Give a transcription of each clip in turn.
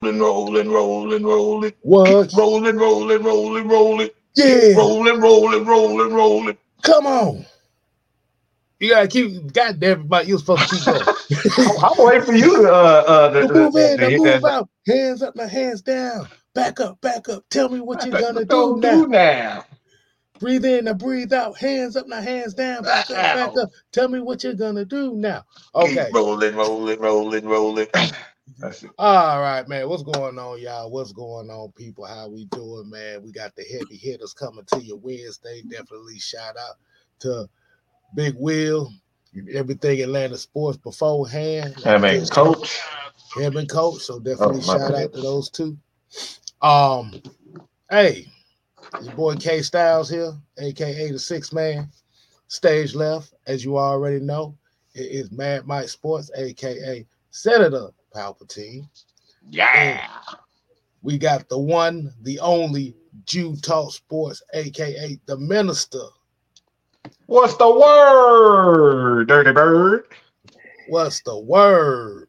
rolling. What? Rolling. Yeah. Rolling. Come on. You gotta keep. Goddamn, everybody, you're supposed to keep going. I'm waiting for you to move in, to move out. Hands up, my hands down. Back up. Tell me what you're gonna do now. Breathe in and breathe out. Hands up, now hands down. Back up. Tell me what you're gonna do now. Okay. Keep rolling. That's it. All right, man. What's going on, y'all? What's going on, people? How we doing, man? We got the heavy hitters coming to you Wednesday. Definitely shout out to Big Will, everything Atlanta sports beforehand. Him and Coach. So definitely shout out to those two. Hey, your boy K Styles here, aka the Six Man. Stage left, as you already know, it is Mad Mike Sports, aka Senator Palpatine. Yeah. And we got the one, the only Jew Talk Sports, aka the Minister. What's the word, Dirty Bird? What's the word?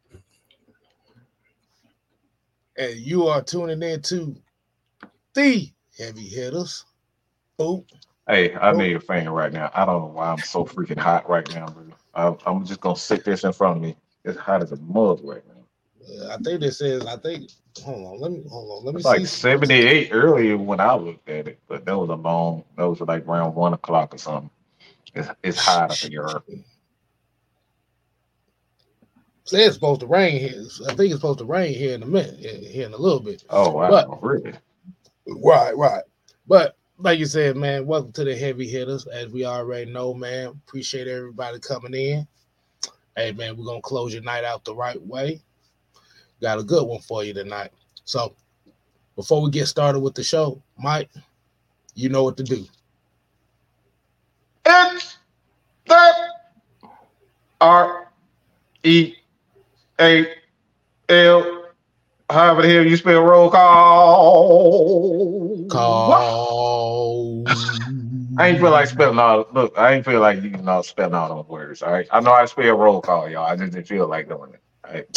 And you are tuning in to the Heavy Hitters. Boop. Hey, I made a fan right now. I don't know why I'm so freaking hot right now, bro. I'm just gonna sit this in front of me. It's hot as a mug right now. I think this is. Hold on. Let me it's see. Like 78 earlier when I looked at it, but that was like around 1 o'clock or something. It's hot up here. Say it's supposed to rain here. I think it's supposed to rain here in a minute, here in a little bit. Oh wow, really? Right. But like you said, man, welcome to the Heavy Hitters. As we already know, man, appreciate everybody coming in. Hey, man, we're gonna close your night out the right way. Got a good one for you tonight. So before we get started with the show, Mike, you know what to do. It's the REAL. However the hell you spell roll call. I ain't feel like spelling all. Look, I ain't feel like spelling all those words. All right, I know how to spell roll call, y'all. I just didn't feel like doing it. All right.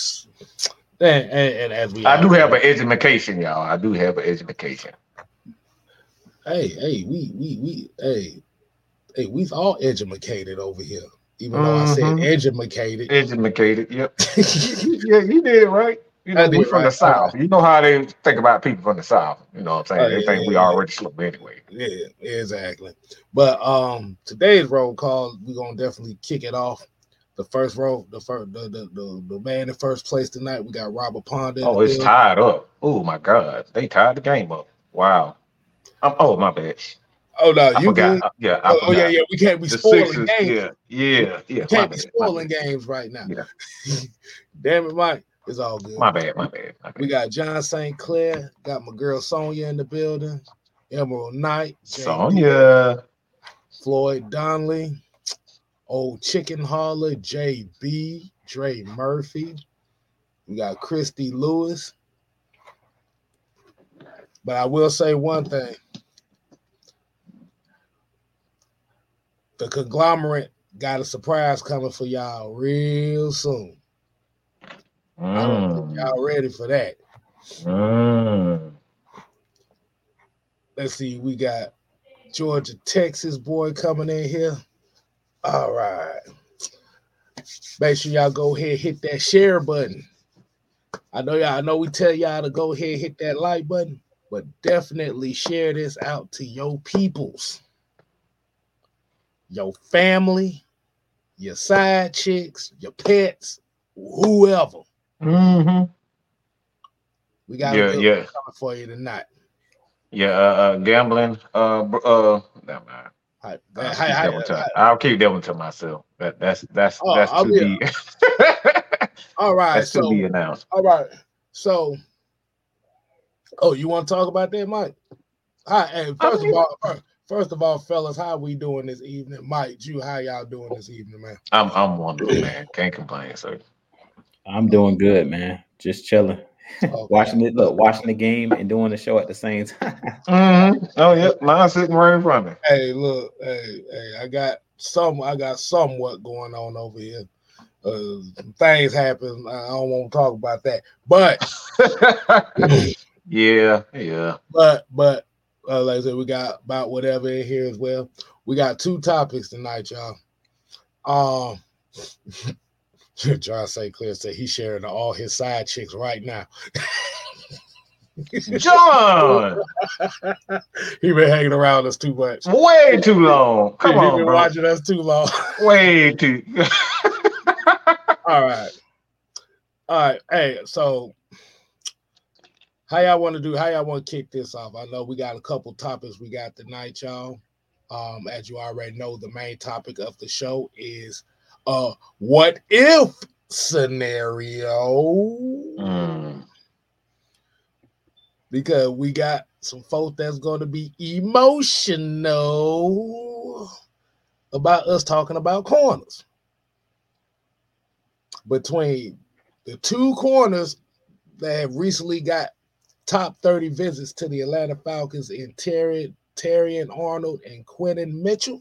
And as I do have an education, y'all. I do have an education. Hey, we've all educated over here. Even though I said educated. Educated, yep. Yeah, you did it right. You know, we from the South. You know how they think about people from the South. You know what I'm saying? They think we already slow anyway. Yeah, exactly. But today's roll call, we're gonna definitely kick it off. The first row, the man in first place tonight, we got Robert Ponder. Oh, it's tied up. Oh my God, they tied the game up. Wow. My bad. Oh no, I forgot. Yeah, I forgot. Yeah. We can't be spoiling games. Yeah. We can't be spoiling games right now. Yeah. Damn it, Mike. It's all good. My bad. We got John St. Clair. Got my girl Sonia in the building. Emerald Knight. Sonia. Floyd Donnelly. Old Chicken Hauler. JB. Dre Murphy. We got Christy Lewis. But I will say one thing. The conglomerate got a surprise coming for y'all real soon. I don't think y'all ready for that. Let's see. We got Georgia, Texas boy coming in here. All right. Make sure y'all go ahead and hit that share button. I know we tell y'all to go ahead and hit that like button, but definitely share this out to your peoples. Your family, your side chicks, your pets, whoever. We got a good coming for you tonight. Yeah, gambling. Never mind. I'll keep that one to myself. That's to be. All right. That's to be announced. All right. So, you want to talk about that, Mike? Hi. Hey, First of all, fellas, how we doing this evening? Mike, how y'all doing this evening, man? I'm wonderful, man. Can't complain, sir. I'm doing good, man. Just chilling. Okay. watching the game and doing the show at the same time. Oh yeah, mine's sitting right in front of me. Hey, look, hey, I got somewhat going on over here. things happen. I don't want to talk about that, but yeah. But like I said, we got about whatever in here as well. We got 2 topics tonight, y'all. John St. Clair said he's sharing all his side chicks right now. John, he been hanging around us too much. Way too long. Come on, been bro. Watching us too long. Way too. All right. Hey, so how y'all want to kick this off? I know we got a couple topics we got tonight, y'all. As you already know, the main topic of the show is what if scenario. Because we got some folks that's going to be emotional about us talking about corners. Between the 2 corners that have recently got top 30 visits to the Atlanta Falcons in Terrion Arnold and Quentin Mitchell.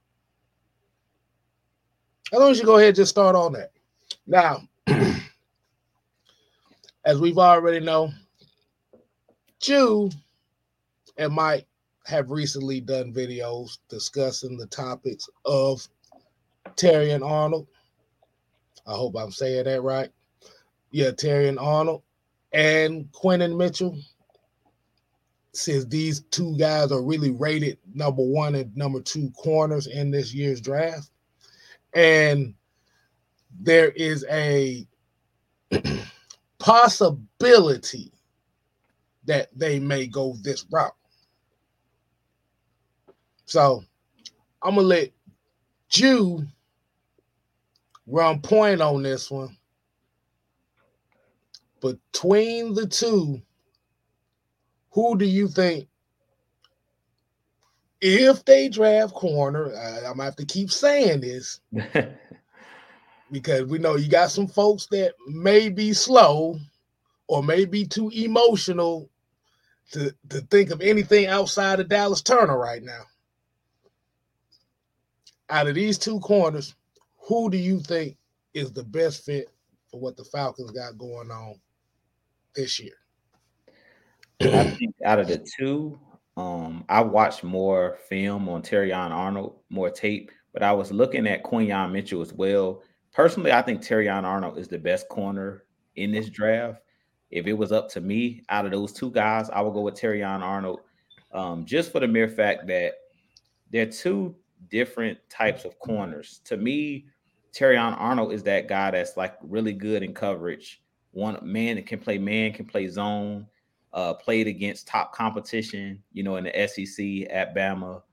I think we should go ahead and just start on that. Now, as we've already know, Jew and Mike have recently done videos discussing the topics of Terrion Arnold. I hope I'm saying that right. Yeah, Terrion Arnold and Quentin Mitchell. Since these 2 guys are really rated number 1 and number 2 corners in this year's draft. And there is a possibility that they may go this route. So I'm going to let Jew run point on this one. Between the 2, who do you think, if they draft corner, I'm going to have to keep saying this, because we know you got some folks that may be slow or may be too emotional to think of anything outside of Dallas Turner right now. Out of these 2 corners, who do you think is the best fit for what the Falcons got going on this year? I think out of the 2, I watched more film on Terrion Arnold, more tape, but I was looking at Quinyon Mitchell as well. Personally, I think Terrion Arnold is the best corner in this draft. If it was up to me, out of those 2 guys, I would go with Terrion Arnold, just for the mere fact that they're 2 different types of corners. To me, Terrion Arnold is that guy that's like really good in coverage. One man that can play zone, played against top competition, in the SEC at Bama.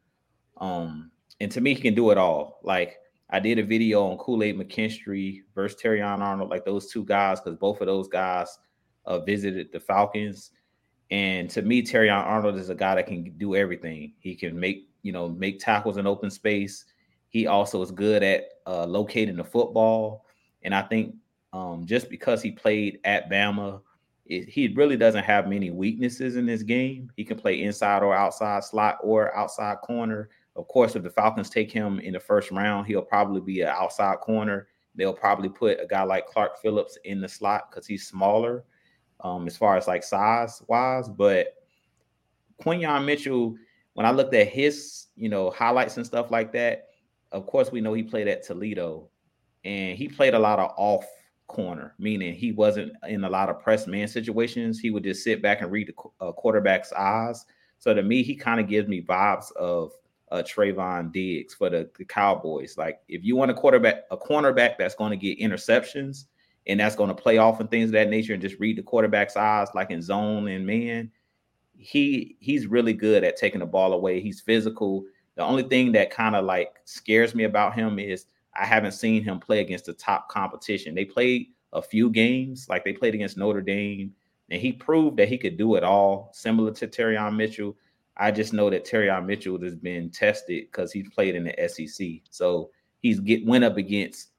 And to me, he can do it all. Like, I did a video on Kool-Aid McKinstry versus Terrion Arnold, like those 2 guys, because both of those guys visited the Falcons. And to me, Terrion Arnold is a guy that can do everything. He can make tackles in open space. He also is good at locating the football. And I think just because he played at Bama, he really doesn't have many weaknesses in this game. He can play inside or outside slot or outside corner. Of course, if the Falcons take him in the first round, he'll probably be an outside corner. They'll probably put a guy like Clark Phillips in the slot because he's smaller as far as like size wise. But Quinyon Mitchell, when I looked at his, highlights and stuff like that, of course, we know he played at Toledo and he played a lot of off corner, meaning he wasn't in a lot of press man situations. He would just sit back and read the quarterback's eyes. So to me, he kind of gives me vibes of Trayvon Diggs for the Cowboys. Like, if you want a cornerback that's going to get interceptions and that's going to play off and things of that nature and just read the quarterback's eyes, like in zone and man, he's really good at taking the ball away. He's physical. The only thing that kind of like scares me about him is I haven't seen him play against the top competition. They played a few games, like they played against Notre Dame, and he proved that he could do it all, similar to Terrion Mitchell. I just know that Terrion Mitchell has been tested because he's played in the SEC. So he's went up against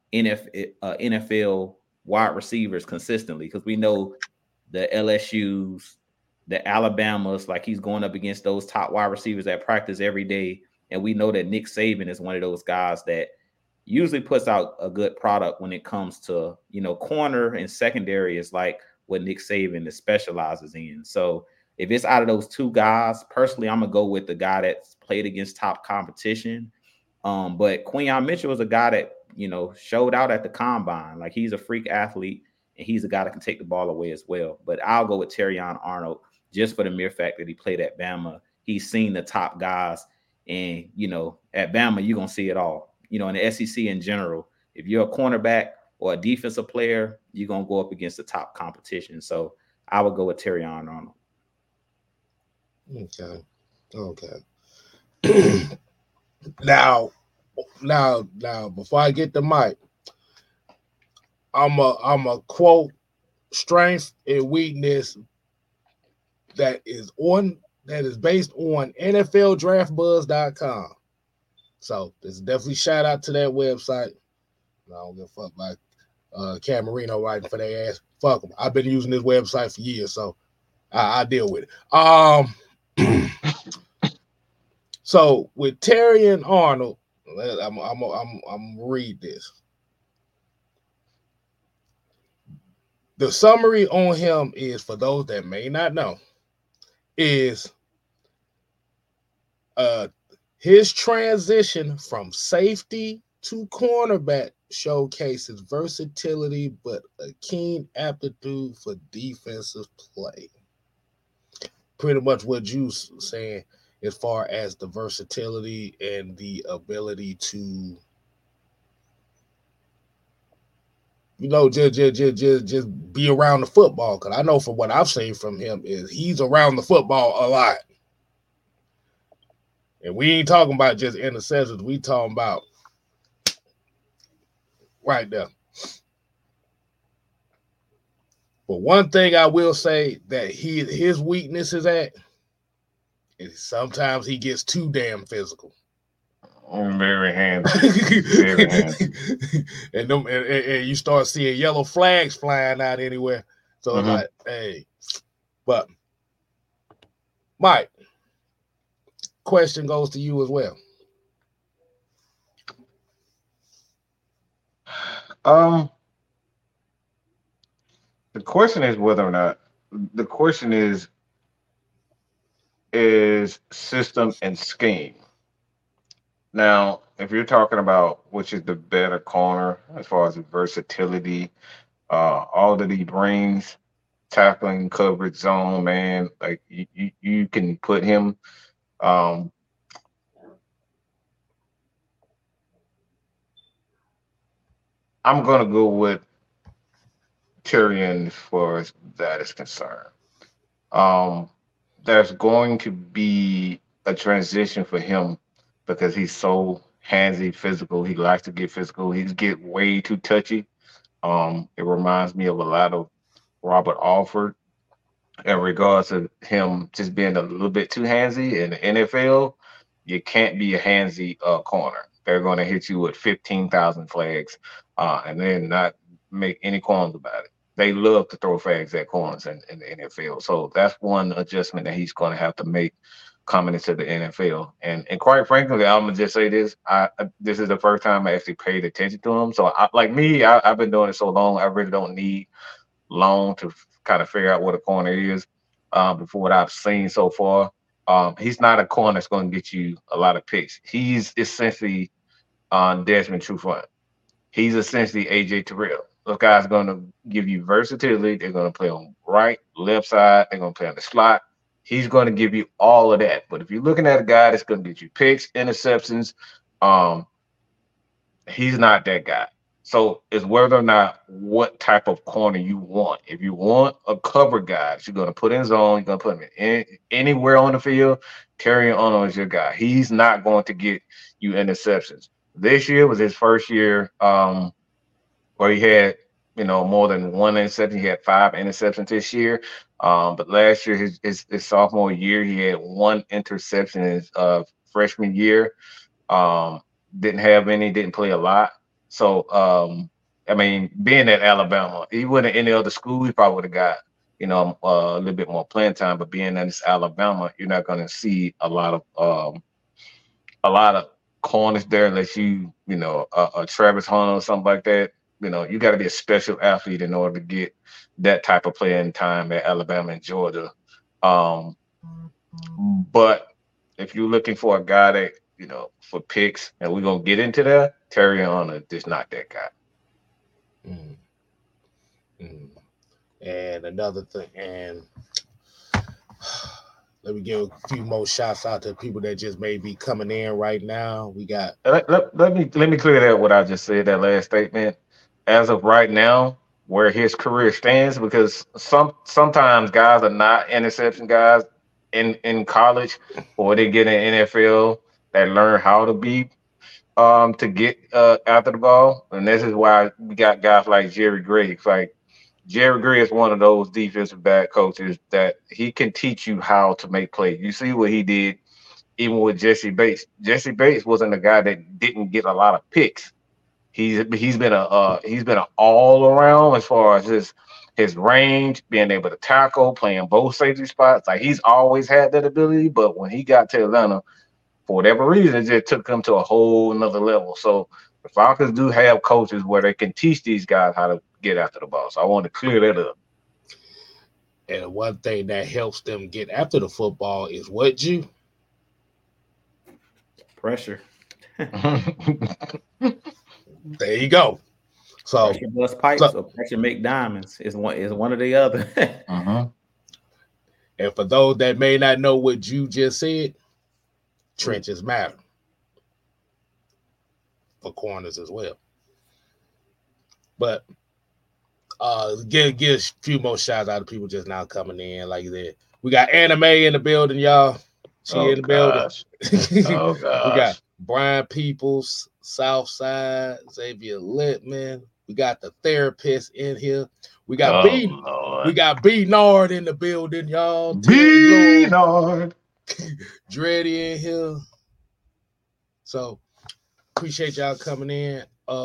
NFL wide receivers consistently, because we know the LSUs, the Alabamas, like he's going up against those top wide receivers at practice every day. And we know that Nick Saban is one of those guys that, usually puts out a good product when it comes to, corner and secondary is like what Nick Saban specializes in. So if it's out of those two guys, personally, I'm gonna go with the guy that's played against top competition. But Quinyon Mitchell is a guy that, showed out at the combine. Like, he's a freak athlete, and he's a guy that can take the ball away as well. But I'll go with Terrion Arnold just for the mere fact that he played at Bama. He's seen the top guys, and, at Bama, you're going to see it all. In the SEC in general, if you're a cornerback or a defensive player, you're going to go up against the top competition. So I would go with Terrion Arnold. Okay. Now, before I get the mic, I'm a quote strength and weakness that is based on NFLDraftBuzz.com. So there's definitely shout out to that website. I don't give a fuck like Cam Marino writing for their ass. Fuck them. I've been using this website for years, so I deal with it. So with Terrion Arnold, I'm read this. The summary on him is, for those that may not know, is his transition from safety to cornerback showcases versatility but a keen aptitude for defensive play. Pretty much what you saying as far as the versatility and the ability to, just be around the football. Because I know from what I've seen from him is he's around the football a lot. And we ain't talking about just interceptions. We talking about right there. But one thing I will say that his weakness is at is sometimes he gets too damn physical. Very handsy. Very handsy. And you start seeing yellow flags flying out anywhere. So it's like, hey. But Mike, question goes to you as well. The question is whether or not the question is system and scheme. Now, if you're talking about which is the better corner as far as versatility, all that he brings, tackling, coverage, zone, man, like you can put him. I'm gonna go with Terrion as far as that is concerned. There's going to be a transition for him because he's so handsy, physical. He likes to get physical. He's get way too touchy. It reminds me of a lot of Robert Alford in regards to him just being a little bit too handsy. In the NFL, you can't be a handsy corner. They're going to hit you with 15,000 flags and then not make any qualms about it. They love to throw flags at corners in the NFL. So that's one adjustment that he's going to have to make coming into the NFL. And quite frankly, I'm going to just say this. This is the first time I actually paid attention to him. So I've been doing it so long, I really don't need long to kind of figure out what a corner is before what I've seen so far. He's not a corner that's going to get you a lot of picks. He's essentially Desmond Trufant. He's essentially AJ Terrell. Those guys are going to give you versatility. They're going to play on right, left side. They're going to play on the slot. He's going to give you all of that. But if you're looking at a guy that's going to get you picks, interceptions, he's not that guy. So it's whether or not what type of corner you want. If you want a cover guy that you're going to put in zone, you're going to put him in anywhere on the field, Terrion Arnold is your guy. He's not going to get you interceptions. This year was his first year where he had, more than one interception. He had 5 interceptions this year. But last year, his sophomore year, he had 1 interception in his freshman year. Didn't have any, didn't play a lot. So, being at Alabama, he wouldn't any other school, he probably would have got, a little bit more playing time. But being at this Alabama, you're not going to see a lot of corners there unless you know a Travis Hunter or something like that. You know, you got to be a special athlete in order to get that type of playing time at Alabama and Georgia. Um, but if you're looking for a guy that for picks, and we're gonna get into that, Terry Hunter is not that guy. Mm. Mm. And another thing, and let me give a few more shots out to people that just may be coming in right now. We got let me clear that what I just said, that last statement. As of right now, where his career stands, because sometimes guys are not interception guys in college, or they get in NFL that learn how to be to get after the ball, and this is why we got guys like Jerry Gray. Like Jerry Gray is one of those defensive back coaches that he can teach you how to make plays. You see what he did even with Jesse Bates. Jesse Bates wasn't a guy that didn't get a lot of picks. He's been an all around as far as his range, being able to tackle, playing both safety spots. Like he's always had that ability, but when he got to Atlanta, for whatever reason, it just took him to a whole another level. So the Falcons do have coaches where they can teach these guys how to get after the ball. So I wanted to clear that up. And one thing that helps them get after the football is what, you? Pressure. There you go. So pressure bust pipes or pressure make diamonds is one or the other. Uh-huh. And for those that may not know what you just said, trenches matter for corners as well. But give a few more shots out to people just now coming in like that. We got Anime in the building, y'all. She in the building. Oh gosh. We got Brian Peoples, Southside, Xavier Littman. We got the therapist in here. We got B Nard in the building, y'all. B Nard. Dreddy in here. So appreciate y'all coming in.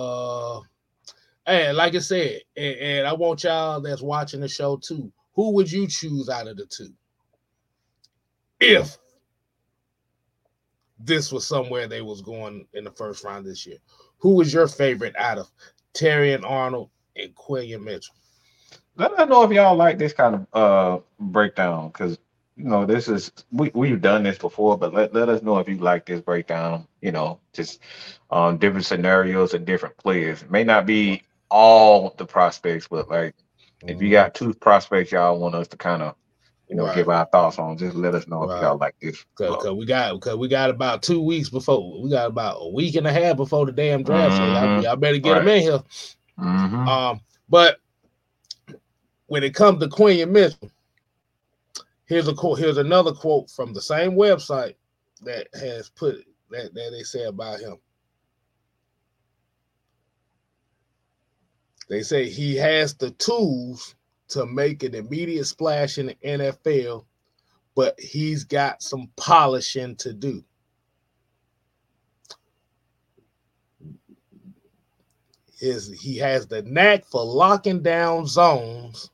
And like I said, and I want y'all that's watching the show too. Who would you choose out of the two? If this was somewhere they was going in the first round this year, who was your favorite out of Terrion Arnold and Quillian Mitchell? Let us know if y'all like this kind of breakdown, because this is we've done this before, but let us know if you like this breakdown. Just different scenarios and different players. It may not be all the prospects, but like if you got two prospects y'all want us to kind of give our thoughts on, just let us know if y'all like this. Because we got about 2 weeks before. We got about a week and a half before the damn draft. So y'all better get them in here. Mm-hmm. But when it comes to Quillian Mitchell, here's another quote from the same website that has put that they say about him. They say he has the tools to make an immediate splash in the NFL, but he's got some polishing to do. He has the knack for locking down zones,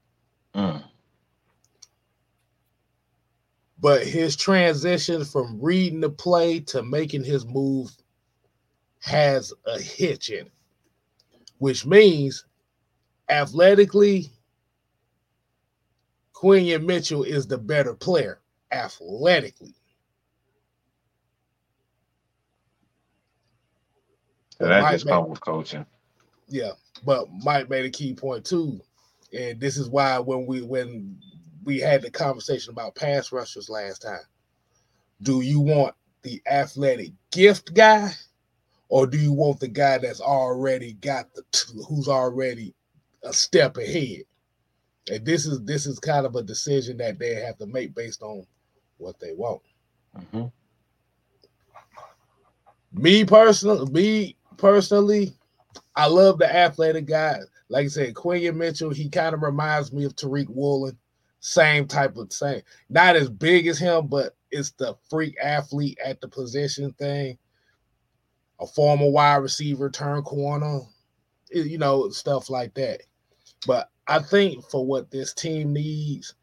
but his transition from reading the play to making his move has a hitch in it, which means athletically, Quillian Mitchell is the better player athletically. So that just comes with coaching. Yeah, but Mike made a key point too, and this is why when we had the conversation about pass rushers last time, do you want the athletic gift guy, or do you want the guy that's already got who's already a step ahead? And this is kind of a decision that they have to make based on what they want. Mm-hmm. Me personally, I love the athletic guy. Like I said, Quillian Mitchell, he kind of reminds me of Tariq Woolen. Same. Not as big as him, but it's the freak athlete at the position thing. A former wide receiver turned corner, stuff like that. But I think for what this team needs,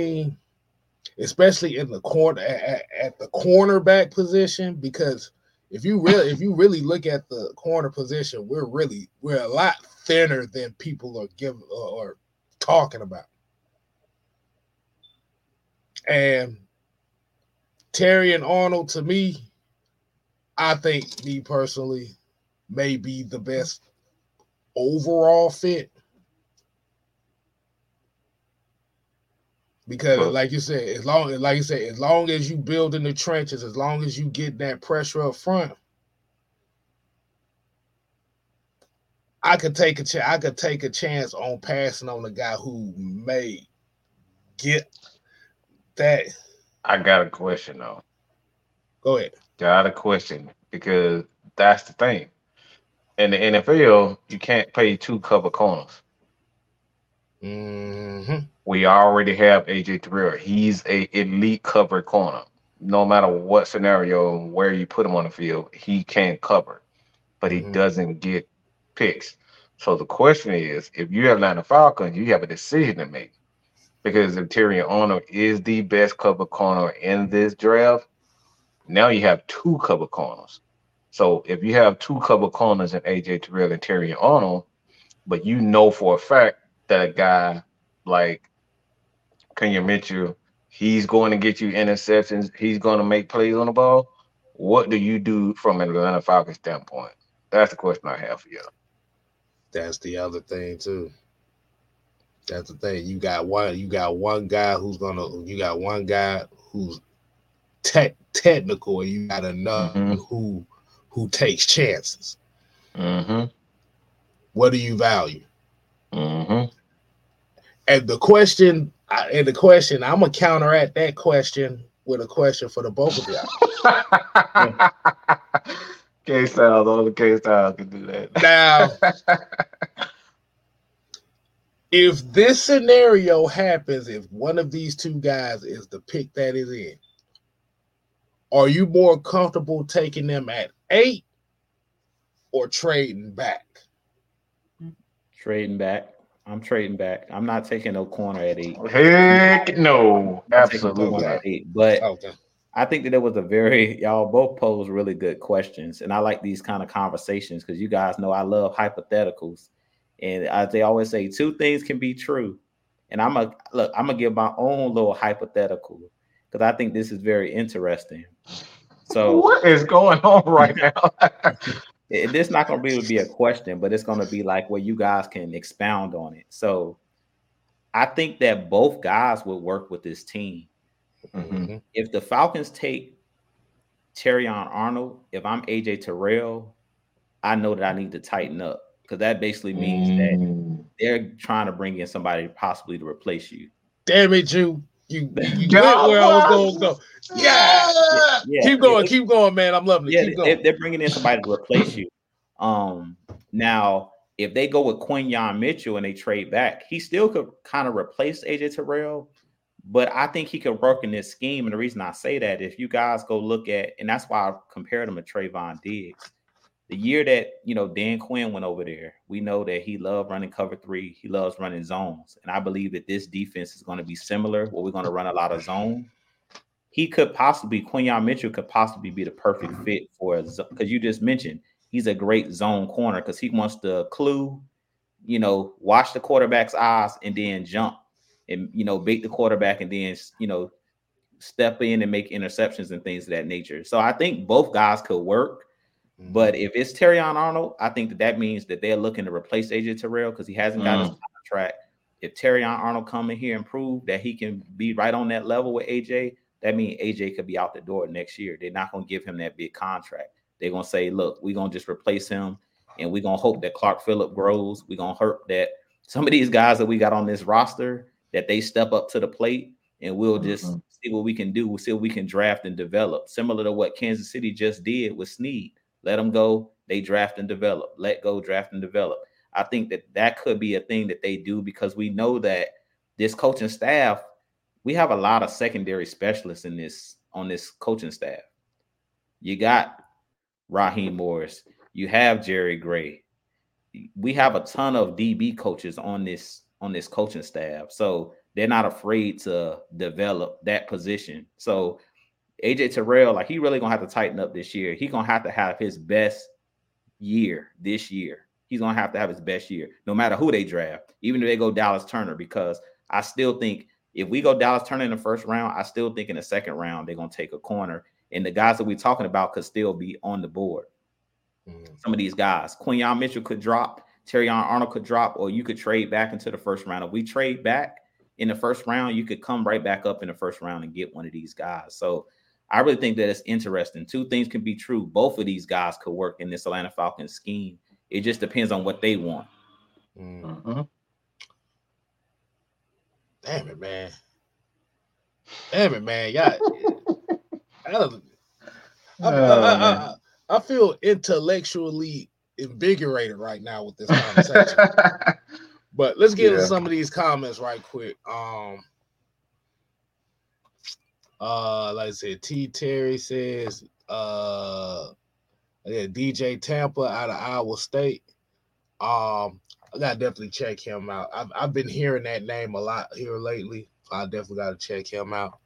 especially in the corner at the cornerback position, because if you really look at the corner position, we're a lot thinner than people are giving or talking about. And Terrion Arnold, to me, I think me personally may be the best overall fit. Because like you said, as long as you build in the trenches, as long as you get that pressure up front, I could take a chance on passing on a guy who may get that. I got a question though. Go ahead. Got a question because that's the thing. In the NFL, you can't pay 2 cover corners. Mm-hmm. We already have AJ Terrell. He's a elite cover corner. No matter what scenario, where you put him on the field, he can cover, but he doesn't get picks. So the question is, if you have Atlanta Falcons, you have a decision to make. Because if Terrion Arnold is the best cover corner in this draft, now you have 2 cover corners. So if you have 2 cover corners in AJ Terrell and Terrion Arnold, but you know for a fact that a guy like Kenyon Mitchell, he's going to get you interceptions, he's going to make plays on the ball, what do you do from an Atlanta Falcons standpoint? That's the question I have for you. That's the other thing too. That's the thing. You got one guy who's technical, and you got another who takes chances. Mm-hmm. What do you value? Mm-hmm. And the question, I'm gonna counteract that question with a question for the both of y'all. K-Style, only K-Style can do that. Now, if this scenario happens, if one of these 2 guys is the pick that is in, are you more comfortable taking them at 8 or trading back? Trading back. I'm trading back. I'm not taking no corner at 8. Heck no. Absolutely. At 8. But I think that there was y'all both posed really good questions. And I like these kind of conversations because you guys know I love hypotheticals. And as they always say, 2 things can be true. And I'm gonna give my own little hypothetical because I think this is very interesting. So what is going on right now? This not gonna really be a question, but it's gonna be like where you guys can expound on it. So I think that both guys would work with this team. Mm-hmm. If the Falcons take Terrion Arnold, if I'm AJ Terrell, I know that I need to tighten up because that basically means that they're trying to bring in somebody possibly to replace you. Damn it, you went where I was going to go. Yeah. Keep going, man. I'm loving it. Keep going. They're bringing in somebody to replace you. Now, if they go with Quinyon Mitchell and they trade back, he still could kind of replace AJ Terrell, but I think he could work in this scheme. And the reason I say that, if you guys go look at, and that's why I compared him to Trayvon Diggs. The year that, Dan Quinn went over there, we know that he loved running cover 3. He loves running zones. And I believe that this defense is going to be similar, where we're going to run a lot of zone. Quinyon Mitchell could possibly be the perfect fit for us. Because you just mentioned, he's a great zone corner because he wants to watch the quarterback's eyes and then jump and, bait the quarterback and then, step in and make interceptions and things of that nature. So I think both guys could work. But if it's Terrion Arnold, I think that means that they're looking to replace AJ Terrell because he hasn't got his contract. If Terrion Arnold come in here and prove that he can be right on that level with AJ, that means AJ could be out the door next year. They're not going to give him that big contract. They're going to say, look, we're going to just replace him, and we're going to hope that Clark Phillip grows. We're going to hope that some of these guys that we got on this roster, that they step up to the plate, and we'll just see what we can do. We'll see what we can draft and develop, similar to what Kansas City just did with Snead. Let them go. They draft and develop. Let go, draft and develop. I think that could be a thing that they do because we know that this coaching staff, we have a lot of secondary specialists on this coaching staff. You got Raheem Morris. You have Jerry Gray. We have a ton of DB coaches on this coaching staff. So they're not afraid to develop that position. So AJ Terrell, like he really gonna have to tighten up this year. He gonna have to have his best year this year. He's gonna have to have his best year, no matter who they draft, even if they go Dallas Turner, because I still think if we go Dallas Turner in the first round, I still think in the second round they're gonna take a corner, and the guys that we're talking about could still be on the board. Some of these guys, Quinyon Mitchell could drop, Terrion Arnold could drop, or you could trade back into the first round. If we trade back in the first round, you could come right back up in the first round and get one of these guys. So I really think that it's interesting. Two things can be true. Both of these guys could work in this Atlanta Falcons scheme. It just depends on what they want. Mm-hmm. Damn it, man. Yeah. I feel intellectually invigorated right now with this conversation. But let's get into some of these comments right quick. Like I said, T. Terry says, DJ Tampa out of Iowa State. I gotta definitely check him out. I've been hearing that name a lot here lately. I definitely gotta check him out.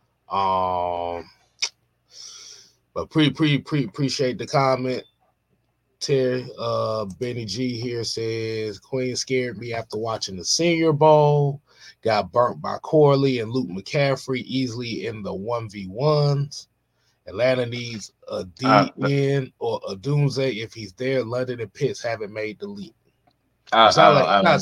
But appreciate the comment. Terry, Benny G here says Queen scared me after watching the Senior Bowl. Got burnt by Corley and Luke McCaffrey easily in the 1v1s. Atlanta needs a DN or a Doomsday if he's there. London and Pitts haven't made the leap. Sound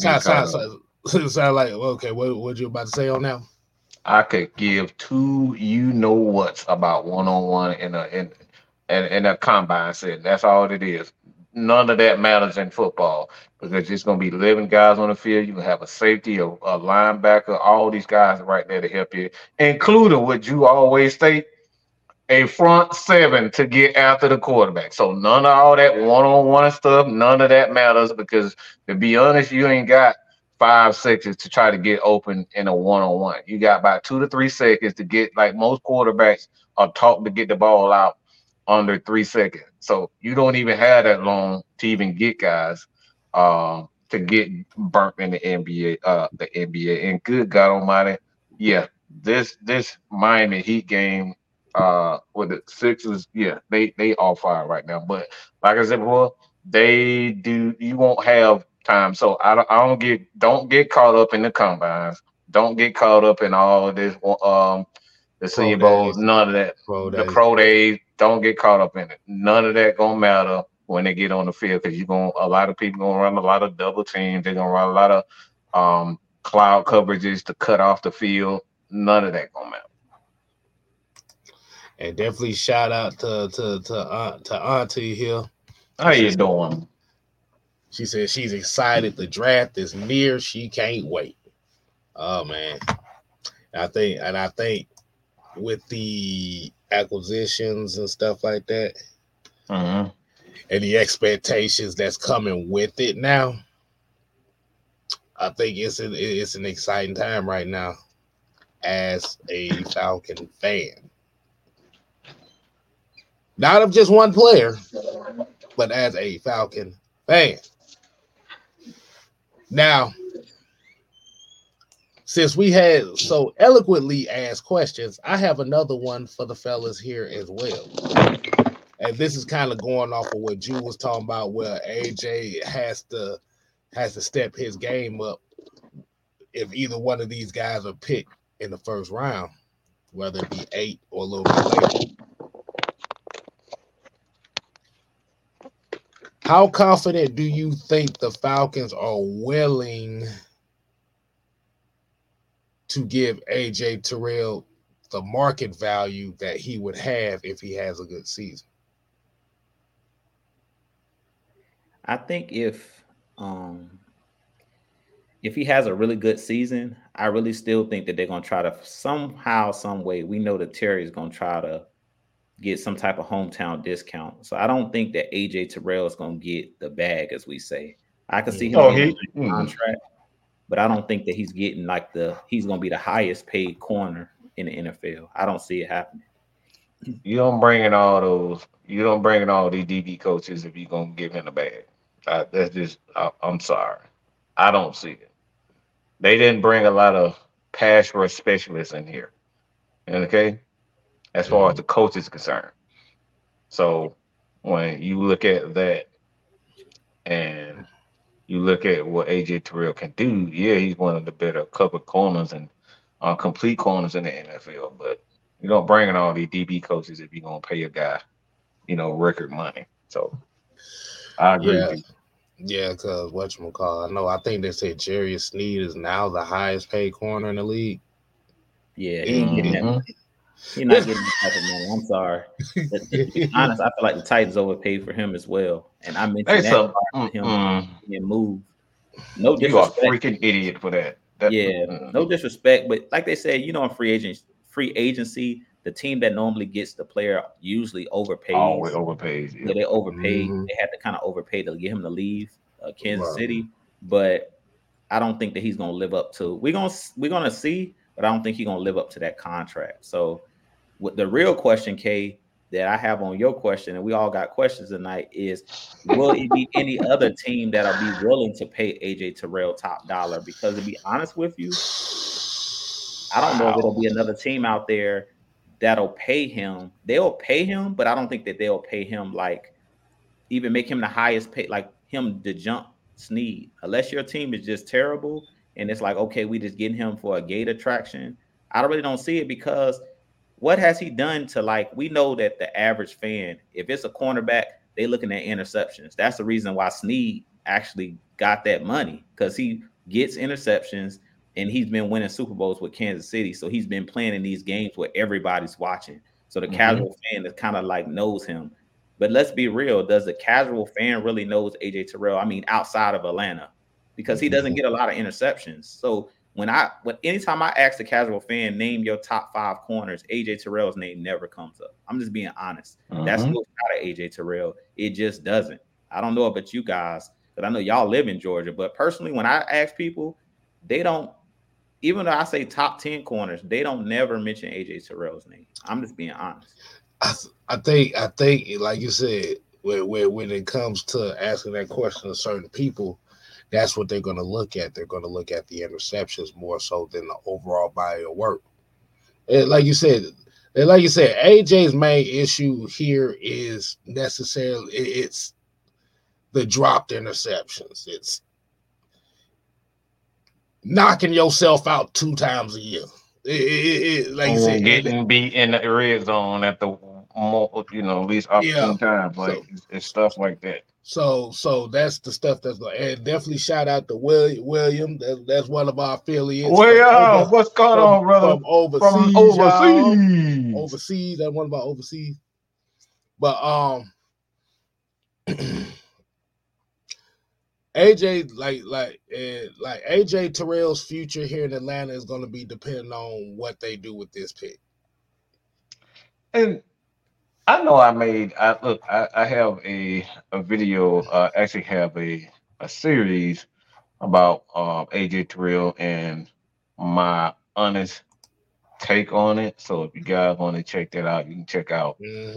like okay. What you about to say on that? I could give two whats about one-on-one in a combine setting. That's all it is. None of that matters in football because it's going to be 11 guys on the field. You can have a safety, a linebacker, all these guys right there to help you, including what you always state, a front seven to get after the quarterback. So none of all that one-on-one stuff, none of that matters because, to be honest, you ain't got 5 seconds to try to get open in a one-on-one. You got about 2 to 3 seconds to get, like most quarterbacks are taught to get the ball out under 3 seconds. So you don't even have that long to even get guys to get burnt in the NBA. And good God Almighty, yeah, this Miami Heat game with the Sixers, yeah, they all fire right now. But like I said before, you won't have time. So don't get caught up in the combines. Don't get caught up in all of this the Senior Bowls, none of that. The pro days, don't get caught up in it. None of that gonna matter when they get on the field because a lot of people gonna run a lot of double teams. They're gonna run a lot of cloud coverages to cut off the field. None of that gonna matter. And definitely shout out to Auntie here. How you doing? She said she's excited. The draft is near. She can't wait. Oh man, I think with the acquisitions and stuff like that, and the expectations that's coming with it now, I think it's an exciting time right now as a Falcon fan. Not of just one player, but as a Falcon fan. Now, since we had so eloquently asked questions, I have another one for the fellas here as well. And this is kind of going off of what Drew was talking about, where AJ has to step his game up if either one of these guys are picked in the first round, whether it be 8 or a little bit later. How confident do you think the Falcons are willing to give AJ Terrell the market value that he would have if he has a good season? I think if he has a really good season, I really still think that they're going to try to somehow, some way. We know that Terry is going to try to get some type of hometown discount. So I don't think that AJ Terrell is going to get the bag, as we say. I can see him getting a contract, but I don't think that he's getting he's going to be the highest paid corner in the NFL. I don't see it happening. You don't bring in all these DB coaches if you're going to give him the bag. That's just, I'm sorry. I don't see it. They didn't bring a lot of pass rush specialists in here. Okay? as far as the coach is concerned. So when you look at that and you look at what AJ Terrell can do, yeah, he's one of the better cover corners and complete corners in the NFL. But you don't bring in all these DB coaches if you're gonna pay a guy, record money. So I agree with Yeah, you. yeah, because whatchamacallit, I think they said Jarius Sneed is now the highest paid corner in the league. Yeah, he ain't getting that Hmm. money. He's not getting that type of money. I'm sorry. But to be honest, I feel like the Titans overpaid for him as well. And I Hey, mentioned that so part to him being moved. No you are a disrespect. freaking idiot for that. Yeah, no disrespect, but like they said, in free agency, the team that normally gets the player usually always overpays. overpays. Yeah, they overpaid. Mhm. They had to kind of overpay to get him to leave Kansas Right. City, but I don't think that he's going to live up to. We're gonna see, but I don't think he's going to live up to that contract. So, what the real question, Kay, that I have on your question, and we all got questions tonight, is will it be any other team that'll be willing to pay AJ Terrell top dollar? Because to be honest with you, I don't know if it'll Wow. be another team out there that'll pay him. They'll pay him, but I don't think that they'll pay him like even make him the highest pay, like him to jump Sneed. Unless your team is just terrible and it's like, okay, we just getting him for a gate attraction. I really don't see it because what has he done to like we know that the average fan, if it's a cornerback, they looking at interceptions. That's the reason why Sneed actually got that money because he gets interceptions and he's been winning Super Bowls with Kansas City. So he's been playing in these games where everybody's watching. So the casual fan is kind of like knows him. But let's be real. Does the casual fan really knows AJ Terrell? I mean, outside of Atlanta, because he doesn't get a lot of interceptions. So anytime I ask the casual fan, name your top 5 corners, AJ Terrell's name never comes up. I'm just being honest. That's no shot at AJ Terrell. It just doesn't. I don't know about you guys, because I know y'all live in Georgia. But personally, when I ask people, they don't. Even though I say top 10 corners, they don't never mention AJ Terrell's name. I'm just being honest. I think, like you said, when it comes to asking that question to certain people, that's what they're going to look at. They're going to look at the interceptions more so than the overall body of work. And like you said, AJ's main issue here is necessarily it's the dropped interceptions. It's knocking yourself out 2 times a year. Like you said, getting beat in the red zone at the least opportune time. Like it's stuff like that. So that's the stuff that's going. And definitely shout out to William. That's one of our affiliates. Well, what's going on, brother? From overseas, From overseas. Overseas. That's one of our overseas. But AJ, like AJ Terrell's future here in Atlanta is going to be depending on what they do with this pick. And I know I have a video. Actually, have a series about AJ Terrell and my honest take on it. So if you guys want to check that out, you can check out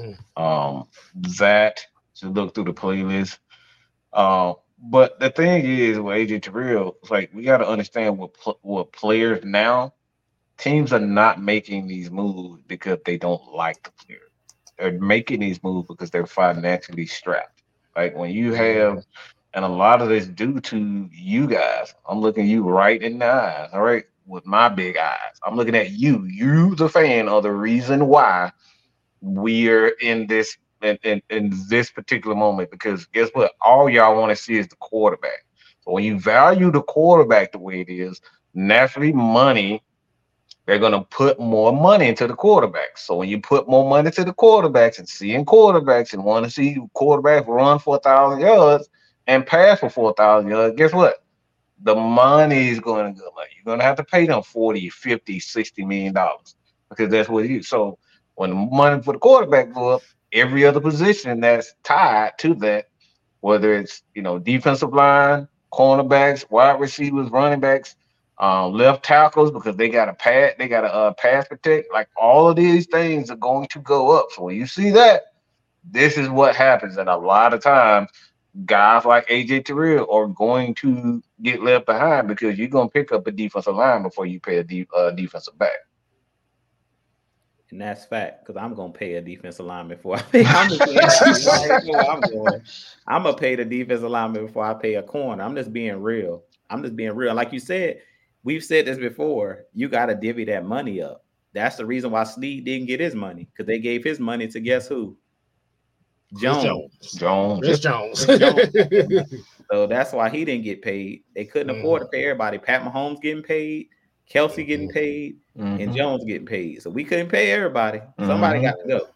that. So look through the playlist. But the thing is with AJ Terrell, it's like we got to understand what players now. Teams are not making these moves because they don't like the player. They're making these moves because they're financially strapped. Like when you have, and a lot of this due to you guys. I'm looking you right in the eyes, all right, with my big eyes. I'm looking at you. You, the fan, are the reason why we're in this in this particular moment. Because guess what? All y'all want to see is the quarterback. So when you value the quarterback the way it is, naturally money. They're going to put more money into the quarterbacks. So when you put more money into the quarterbacks and seeing quarterbacks and want to see quarterbacks run for 1,000 yards and pass for 4,000 yards, guess what? The money is going to go. Like, you're going to have to pay them 40, 50, 60 million dollars because that's what it is. So when the money for the quarterback go up, every other position that's tied to that, whether it's defensive line, cornerbacks, wide receivers, running backs, left tackles, because they got a pass protect. Like all of these things are going to go up. So when you see that, this is what happens. And a lot of times, guys like AJ Terrell are going to get left behind because you're going to pick up a defensive line before you pay a defensive back. And that's fact, because I'm gonna pay a defensive lineman before I pay. I'm just being honest. I already know where I'm going. I'm gonna pay the defensive lineman before I pay a corner. I'm just being real. I'm just being real. Like you said, we've said this before. You gotta divvy that money up. That's the reason why Snead didn't get his money, because they gave his money to guess who? Jones. Chris Jones. So that's why he didn't get paid. They couldn't afford to pay everybody. Pat Mahomes getting paid, Kelsey getting paid, and Jones getting paid. So we couldn't pay everybody. Somebody got to go.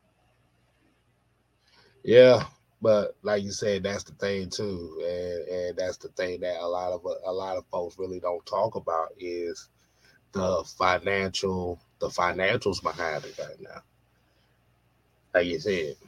Yeah, but like you said, that's the thing too, and that's the thing that a lot of folks really don't talk about is the financials behind it right now. Like you said,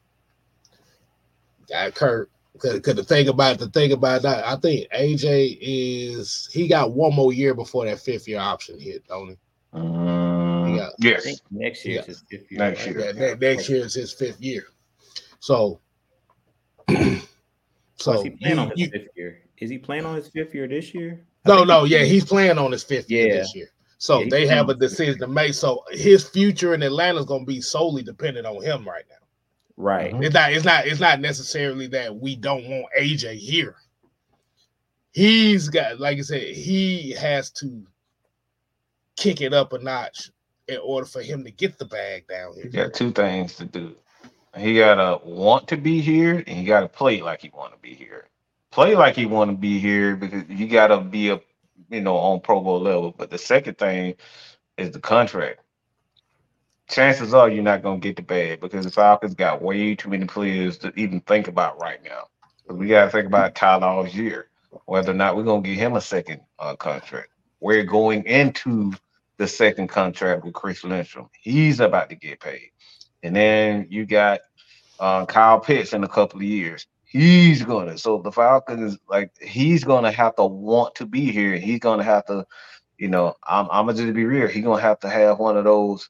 got Kurt. Because the thing about that, I think AJ he got one more year before that 5th year option hit, don't he? Yes. Next year is his 5th year. Next year. Next year is his 5th year. So is he playing on his 5th year? Is he playing on his 5th year this year? He's playing on his 5th year this year. So they have a decision to make. So his future in Atlanta is going to be solely dependent on him right now. Right. It's not necessarily that we don't want AJ here. He's got, like I said, he has to kick it up a notch in order for him to get the bag down here. He got 2 things to do. He gotta want to be here, and he gotta play like he want to be here. Play like he want to be here because you gotta be on Pro Bowl level. But the second thing is the contract. Chances are you're not going to get the bag because the Falcons got way too many players to even think about right now. But we got to think about Tyler Algier, whether or not we're going to give him a second contract. We're going into the second contract with Chris Lindstrom. He's about to get paid. And then you got Kyle Pitts in a couple of years. He's going to. So the Falcons, he's going to have to want to be here. He's going to have to, I'm going to just be real. He's going to have one of those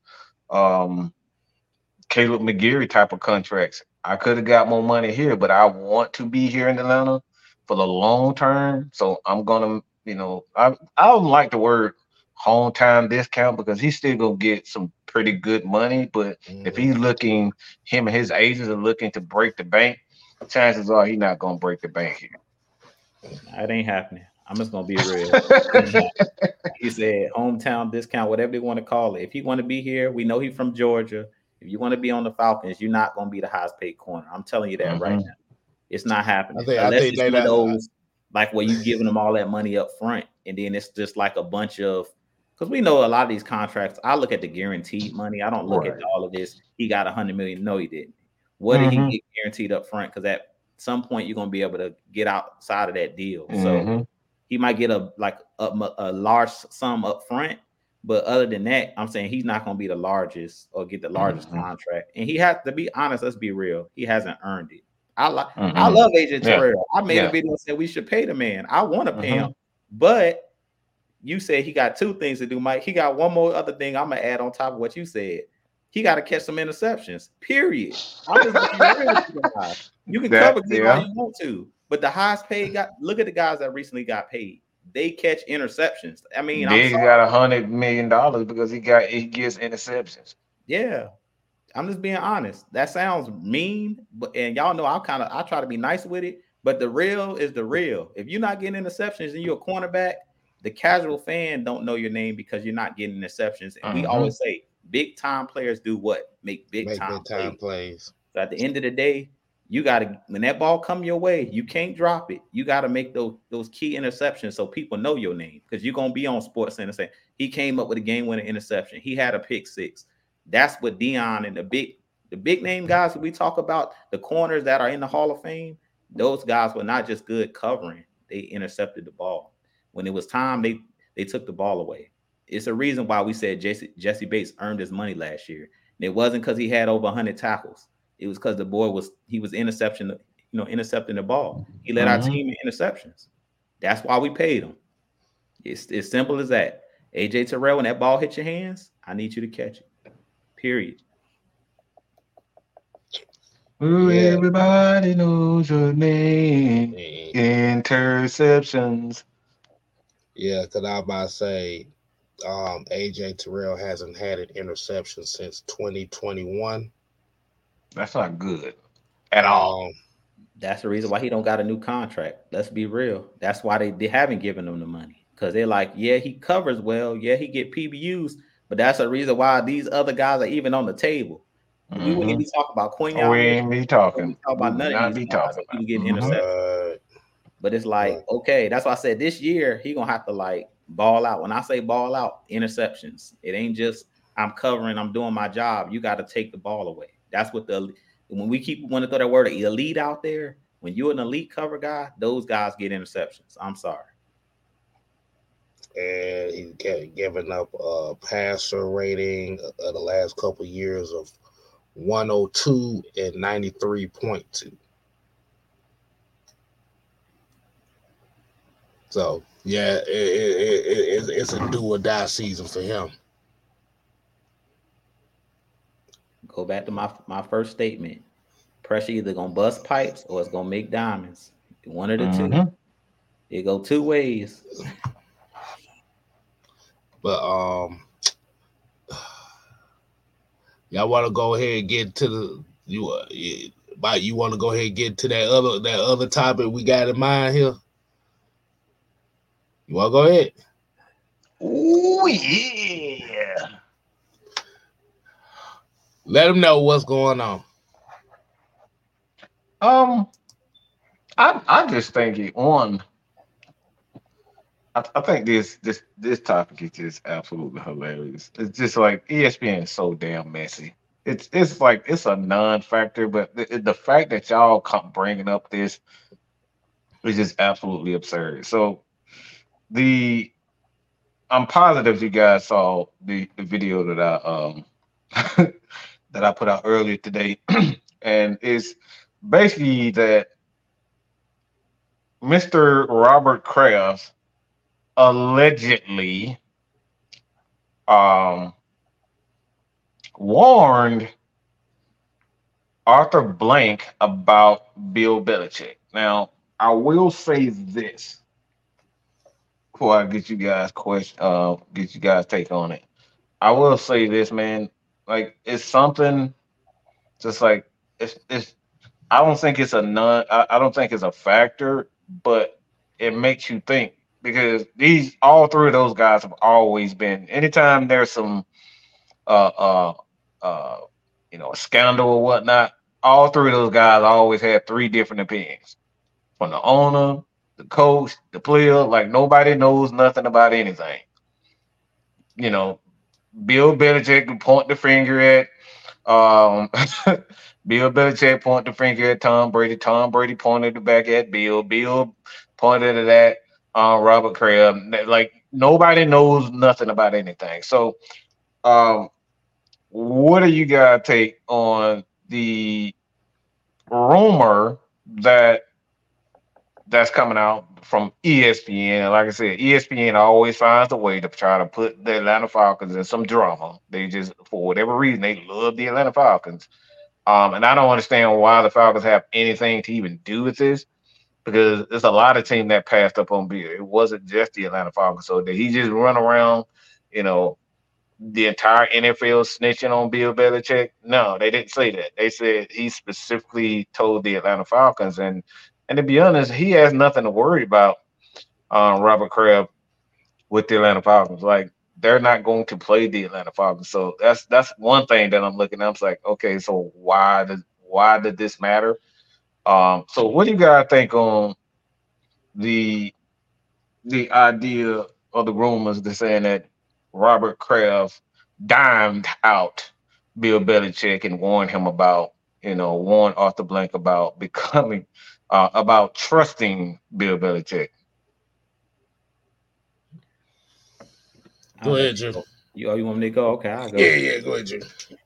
Caleb McGarry type of contracts. I could have got more money here, but I want to be here in Atlanta for the long term. So I'm gonna, I don't like the word hometown discount because he's still gonna get some pretty good money. But if he's looking, him and his agents are looking to break the bank, chances are he's not gonna break the bank here. It ain't happening. I'm just gonna be real. He said hometown discount, whatever they want to call it. If he want to be here, we know he's from Georgia. If you want to be on the Falcons, you're not gonna be the highest paid corner. I'm telling you that right now. It's not happening. I think those like where you giving them all that money up front, and then it's just like a bunch of, because we know a lot of these contracts. I look at the guaranteed money. I don't look at all of this. He got $100 million. No, he didn't. What did he get guaranteed up front? Because at some point you're gonna be able to get outside of that deal. So he might get a large sum up front, but other than that, I'm saying he's not going to be the largest or get the largest contract. And he has to be honest. Let's be real. He hasn't earned it. I love AJ Terrell. I made a video and said we should pay the man. I want to pay him, but you said he got 2 things to do, Mike. He got one more other thing I'm gonna add on top of what you said. He got to catch some interceptions. Period. I'm just real with you guys. You can cover him all you want to. But the highest paid guy, look at the guys that recently got paid. They catch interceptions. I mean, Diggs got $100 million because he gets interceptions. Yeah, I'm just being honest. That sounds mean, and y'all know I try to be nice with it. But the real is the real. If you're not getting interceptions and you're a cornerback, the casual fan don't know your name because you're not getting interceptions. And we always say big time players do what? Make big time plays. So at the end of the day, you got to, when that ball come your way, you can't drop it. You got to make those key interceptions so people know your name, because you're going to be on SportsCenter saying he came up with a game-winning interception. He had a pick 6. That's what Deion and the big name guys that we talk about, the corners that are in the Hall of Fame, those guys were not just good covering. They intercepted the ball. When it was time, they took the ball away. It's a reason why we said Jesse Bates earned his money last year. And it wasn't because he had over 100 tackles. It was because the boy was intercepting the ball. He led our team in interceptions. That's why we paid him. It's as simple as that. AJ Terrell, when that ball hits your hands, I need you to catch it. Period. Ooh, everybody knows your name. Interceptions. Yeah, because I was about to say, AJ Terrell hasn't had an interception since 2021. That's not good at all. That's the reason why he don't got a new contract. Let's be real. That's why they haven't given him the money. Because they're like, yeah, he covers well. Yeah, he get PBUs. But that's the reason why these other guys are even on the table. We wouldn't even talk about We ain't be talking. We talk about none of these guys even getting interceptions. But it's like, okay, that's why I said this year he gonna have to like ball out. When I say ball out, interceptions. It ain't just I'm covering, I'm doing my job. You got to take the ball away. That's what when we keep wanting to throw that word elite out there. When you're an elite cover guy, those guys get interceptions. I'm sorry. And he's giving up a passer rating of the last couple of years of 102 and 93.2. So yeah, it's a do or die season for him. Go back to my first statement. Pressure either gonna bust pipes or it's gonna make diamonds. One of the two. It go two ways. But y'all want to go ahead and get to the you want to go ahead and get to that other topic we got in mind here? You want to go ahead? Oh yeah. Let them know what's going on. I just think I think this topic is just absolutely hilarious. It's just like ESPN is so damn messy. It's like it's a non-factor, but the fact that y'all come bringing up this is just absolutely absurd. So I'm positive you guys saw the video that I that I put out earlier today, and it's basically that Mr. Robert Kraft allegedly warned Arthur Blank about Bill Belichick. Now, I will say this before I get you guys take on it. I will say this, man. Like it's something just like it's I don't think it's I don't think it's a factor, but it makes you think because all three of those guys have always been anytime there's some uh uh a scandal or whatnot, all three of those guys always had three different opinions. From the owner, the coach, the player, like nobody knows nothing about anything. You know, Bill Belichick can point the finger at Bill Belichick pointed the finger at Tom Brady. Tom Brady pointed it back at Bill. Bill pointed it at Robert Kraft. Like nobody knows nothing about anything. So, what do you guys take on the rumor that's coming out from ESPN? And like I said, ESPN always finds a way to try to put the Atlanta Falcons in some drama. They just, for whatever reason, they love the Atlanta Falcons. And I don't understand why the Falcons have anything to even do with this because there's a lot of teams that passed up on Bill. It wasn't just the Atlanta Falcons. So did he just run around, the entire NFL snitching on Bill Belichick? No, they didn't say that. They said he specifically told the Atlanta Falcons. And to be honest, he has nothing to worry about, Robert Kraft, with the Atlanta Falcons. Like, they're not going to play the Atlanta Falcons. So that's one thing that I'm looking at. I'm like, okay, so why did this matter? So what do you guys think on the idea of the rumors that saying that Robert Kraft dimed out Bill Belichick and warned him about, warned Arthur Blank about becoming about trusting Bill Belichick? Go ahead, Jim. You want me to go? Okay, I'll go. Yeah, go ahead, Jim.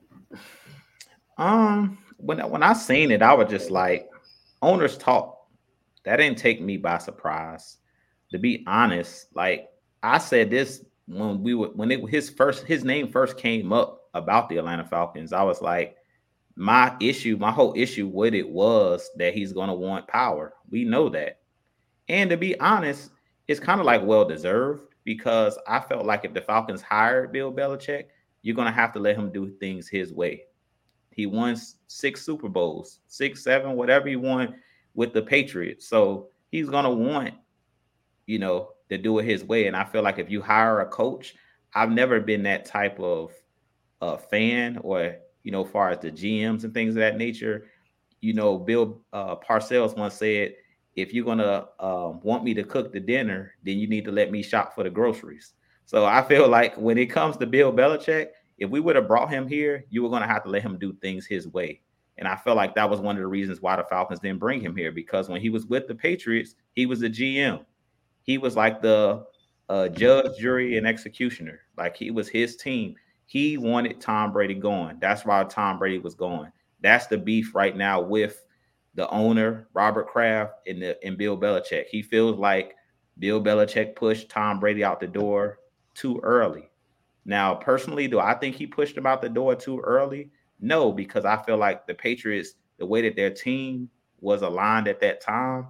When I seen it, I was just like, owners talk. That didn't take me by surprise. To be honest, like I said this when his name first came up about the Atlanta Falcons, I was like, my whole issue with it was that he's gonna want power. We know that. And to be honest, it's kind of like well deserved because I felt like if the Falcons hired Bill Belichick, you're gonna have to let him do things his way. He won 6 Super Bowls, 6, 7, whatever he won with the Patriots. So he's gonna want, to do it his way. And I feel like if you hire a coach, I've never been that type of fan, or as far as the GMs and things of that nature. Bill Parcells once said, if you're gonna want me to cook the dinner, then you need to let me shop for the groceries. So I feel like when it comes to Bill Belichick, if we would have brought him here, you were gonna have to let him do things his way. And I felt like that was one of the reasons why the Falcons didn't bring him here, because when he was with the Patriots, he was a GM. He was like the judge, jury, and executioner. Like, he was his team. He wanted Tom Brady going. That's why Tom Brady was going. That's the beef right now with the owner, Robert Kraft, and Bill Belichick. He feels like Bill Belichick pushed Tom Brady out the door too early. Now, personally, do I think he pushed him out the door too early? No, because I feel like the Patriots, the way that their team was aligned at that time,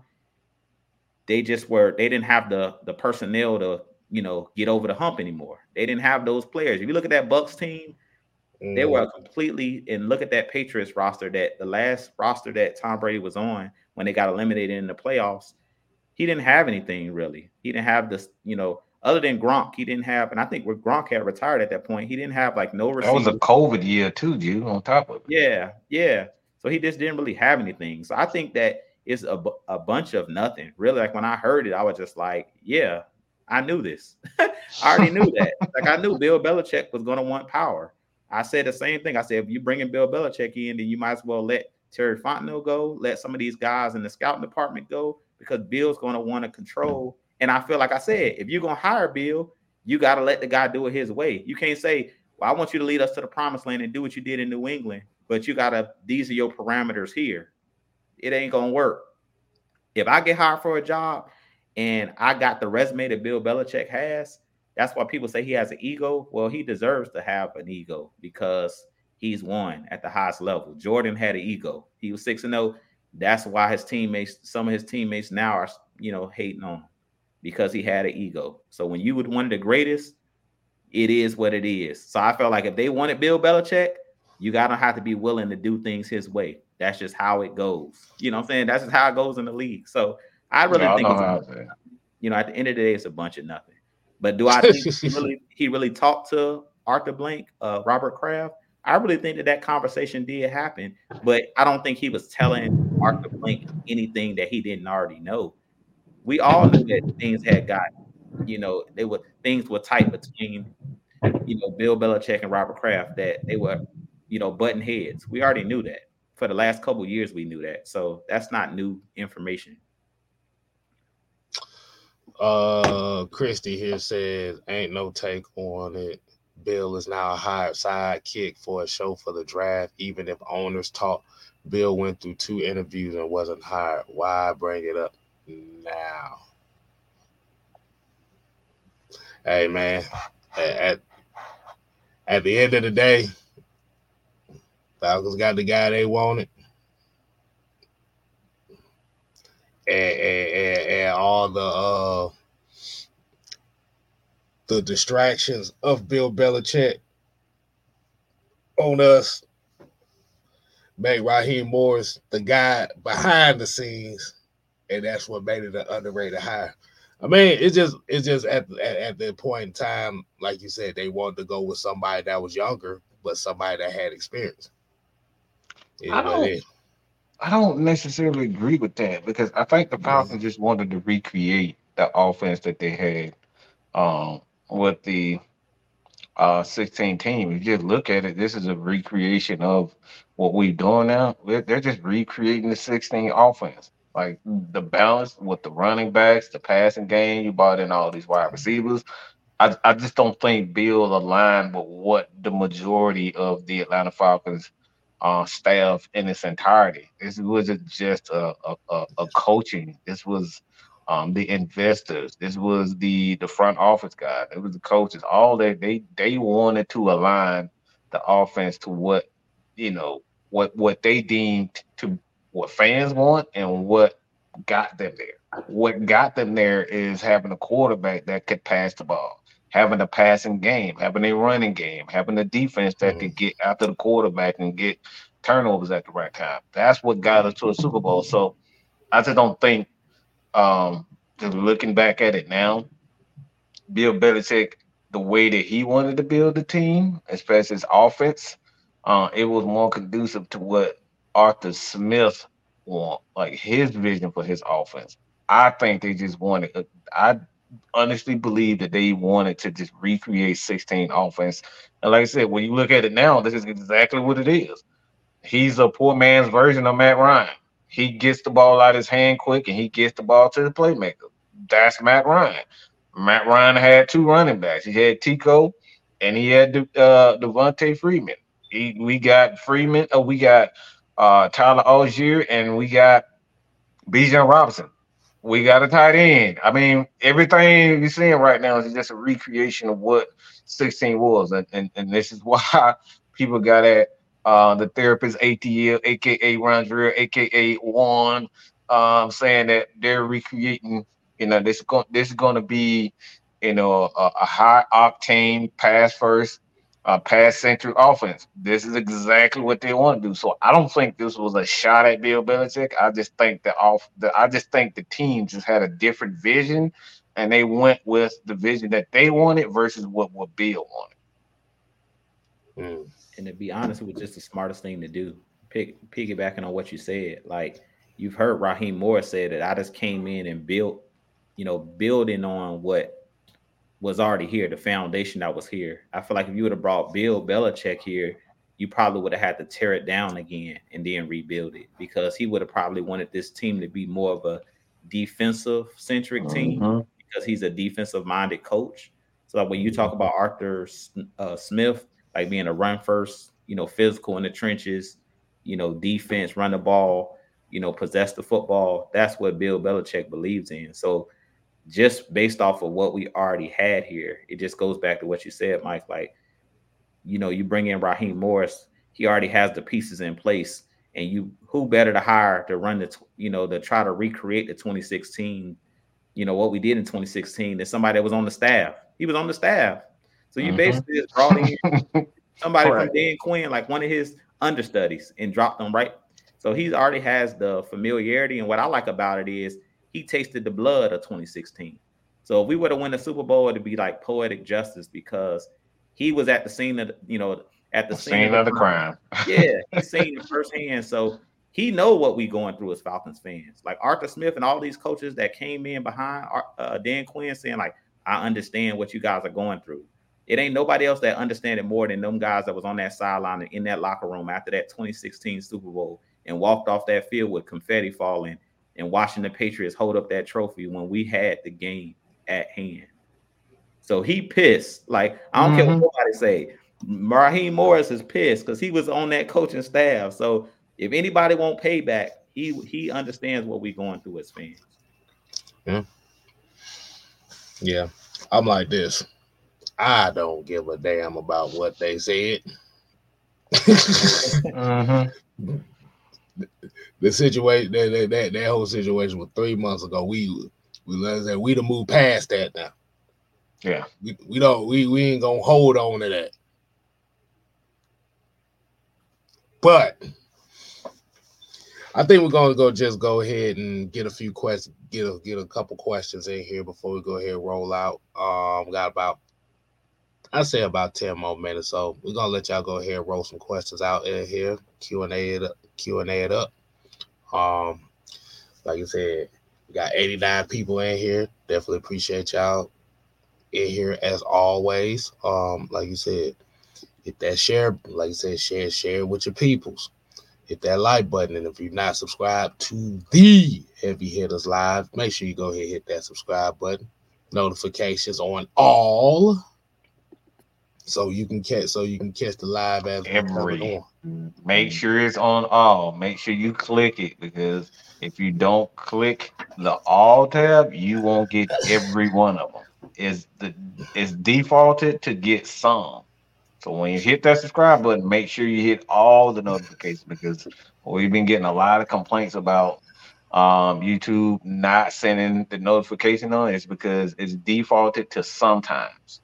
they didn't have the personnel to, get over the hump anymore. They didn't have those players. If you look at that Bucks team, they were completely, and look at that Patriots roster, that the last roster that Tom Brady was on when they got eliminated in the playoffs, he didn't have anything really. He didn't have this, other than Gronk, he didn't have, and I think where Gronk had retired at that point, he didn't have like no That was a receivers. COVID year too, Jew, on top of it. Yeah, yeah. So he just didn't really have anything. So I think that it's a bunch of nothing. Really, like when I heard it, I was just like, yeah, I knew this. I already knew that. Like, I knew Bill Belichick was going to want power. I said the same thing. I said, if you bring in Bill Belichick in, then you might as well let Terry Fontenot go, let some of these guys in the scouting department go, because Bill's going to want to control. And I feel like I said, if you're going to hire Bill, you got to let the guy do it his way. You can't say, well, I want you to lead us to the promised land and do what you did in New England, but these are your parameters here. It ain't going to work. If I get hired for a job and I got the resume that Bill Belichick has, that's why people say he has an ego. Well, he deserves to have an ego because he's won at the highest level. Jordan had an ego. He was 6-0. That's why some of his teammates now are, hating on him, because he had an ego. So when you would one of the greatest, it is what it is. So I felt like if they wanted Bill Belichick, you gotta have to be willing to do things his way. That's just how it goes. You know what I'm saying? That's just how it goes in the league. So I really think at the end of the day, it's a bunch of nothing. But do I think he really talked to Arthur Blank, Robert Kraft? I really think that conversation did happen, but I don't think he was telling Arthur Blank anything that he didn't already know. We all knew that things had gotten, things were tight between, Bill Belichick and Robert Kraft, that they were, button heads. We already knew that. For the last couple of years, we knew that. So that's not new information. Christy here says, ain't no take on it. Bill is now a hired sidekick for a show for the draft. Even if owners talk, Bill went through 2 interviews and wasn't hired. Why bring it up now? Hey, man, at the end of the day, Falcons got the guy they wanted. And all the distractions of Bill Belichick on us made Raheem Morris the guy behind the scenes, and that's what made it an underrated hire. I mean, it's just at that point in time, like you said, they wanted to go with somebody that was younger, but somebody that had experience. I don't necessarily agree with that, because I think the Falcons just wanted to recreate the offense that they had with the 16 team. If you just look at it, this is a recreation of what we're doing now. They're just recreating the 16 offense. Like the balance with the running backs, the passing game, you brought in all these wide receivers. I just don't think Bill aligned with what the majority of the Atlanta Falcons staff in its entirety. This wasn't just a coaching. This was the investors. This was the front office guys. It was the coaches. All that they wanted to align the offense to what they deemed to what fans want and what got them there. What got them there is having a quarterback that could pass the ball, having a passing game, having a running game, having a defense that could get after the quarterback and get turnovers at the right time. That's what got us to a Super Bowl. So I just don't think, just looking back at it now, Bill Belichick, the way that he wanted to build the team, especially his offense, it was more conducive to what Arthur Smith want, like his vision for his offense. I think they just wanted. I honestly believe that they wanted to just recreate 16 offense. And like I said, when you look at it now, this is exactly what it is. He's a poor man's version of Matt Ryan. He gets the ball out of his hand quick and he gets the ball to the playmaker. That's Matt Ryan. Matt Ryan had two running backs. He had Tico and he had Devontae Freeman. We got Freeman. We got Tyler Algier and we got Bijan Robinson. We got a tight end. I mean, everything you're seeing right now is just a recreation of what 16 was. And this is why people got at the therapist ATL, aka Rondrell, aka Juan, saying that they're recreating, this is going to be, a high octane pass first, pass centric offense. This is exactly what they want to do. So I don't think this was a shot at Bill Belichick. I just think the team just had a different vision, and they went with the vision that they wanted versus what Bill wanted. And to be honest, it was just the smartest thing to do. Piggybacking on what you said, like you've heard Raheem Morris say that I just came in and built, building on what was already here, the foundation that was here. I feel like if you would have brought Bill Belichick here, you probably would have had to tear it down again and then rebuild it, because he would have probably wanted this team to be more of a defensive centric team, because he's a defensive minded coach. So like when you talk about Arthur Smith, like being a run first, physical in the trenches, defense, run the ball, possess the football. That's what Bill Belichick believes in. So just based off of what we already had here, it just goes back to what you said, Mike. Like, you bring in Raheem Morris, he already has the pieces in place, and who better to hire to run to try to recreate the 2016, what we did in 2016, than somebody that was on the staff. He was on the staff. So you basically just brought in somebody from Dan Quinn, like one of his understudies, and dropped them right. So he already has the familiarity. And what I like about it is he tasted the blood of 2016. So if we were to win the Super Bowl, it'd be like poetic justice, because he was at the scene of, at the scene of the crime. Yeah, he's seen it firsthand. So he know what we going through as Falcons fans. Like Arthur Smith and all these coaches that came in behind Dan Quinn saying, like, I understand what you guys are going through. It ain't nobody else that understand it more than them guys that was on that sideline and in that locker room after that 2016 Super Bowl and walked off that field with confetti falling and watching the Patriots hold up that trophy when we had the game at hand. So he pissed. Like, I don't care what nobody say. Raheem Morris is pissed because he was on that coaching staff. So if anybody won't pay back, he understands what we're going through as fans. Yeah. I'm like this. I don't give a damn about what they said. The situation, that whole situation was 3 months ago. We done moved past that now. Yeah, we ain't gonna hold on to that. But I think we're gonna go ahead and get a few questions, get a couple questions in here before we go ahead and roll out. We got about 10 more minutes, so we're gonna let y'all go ahead and roll some questions out in here, Q&A it up. Like I said, we got 89 people in here. Definitely appreciate y'all in here as always. Like you said, hit that share. Like you said, share with your peoples. Hit that like button, and if you're not subscribed to the Heavy Hitters Live, make sure you go ahead and hit that subscribe button. Notifications on all, so you can catch the live as we're coming on. Make sure it's on all. Make sure you click it, because if you don't click the all tab, you won't get every one of them. It's defaulted to get some. So when you hit that subscribe button, make sure you hit all the notifications, because we've been getting a lot of complaints about YouTube not sending the notification on is because it's defaulted to sometimes.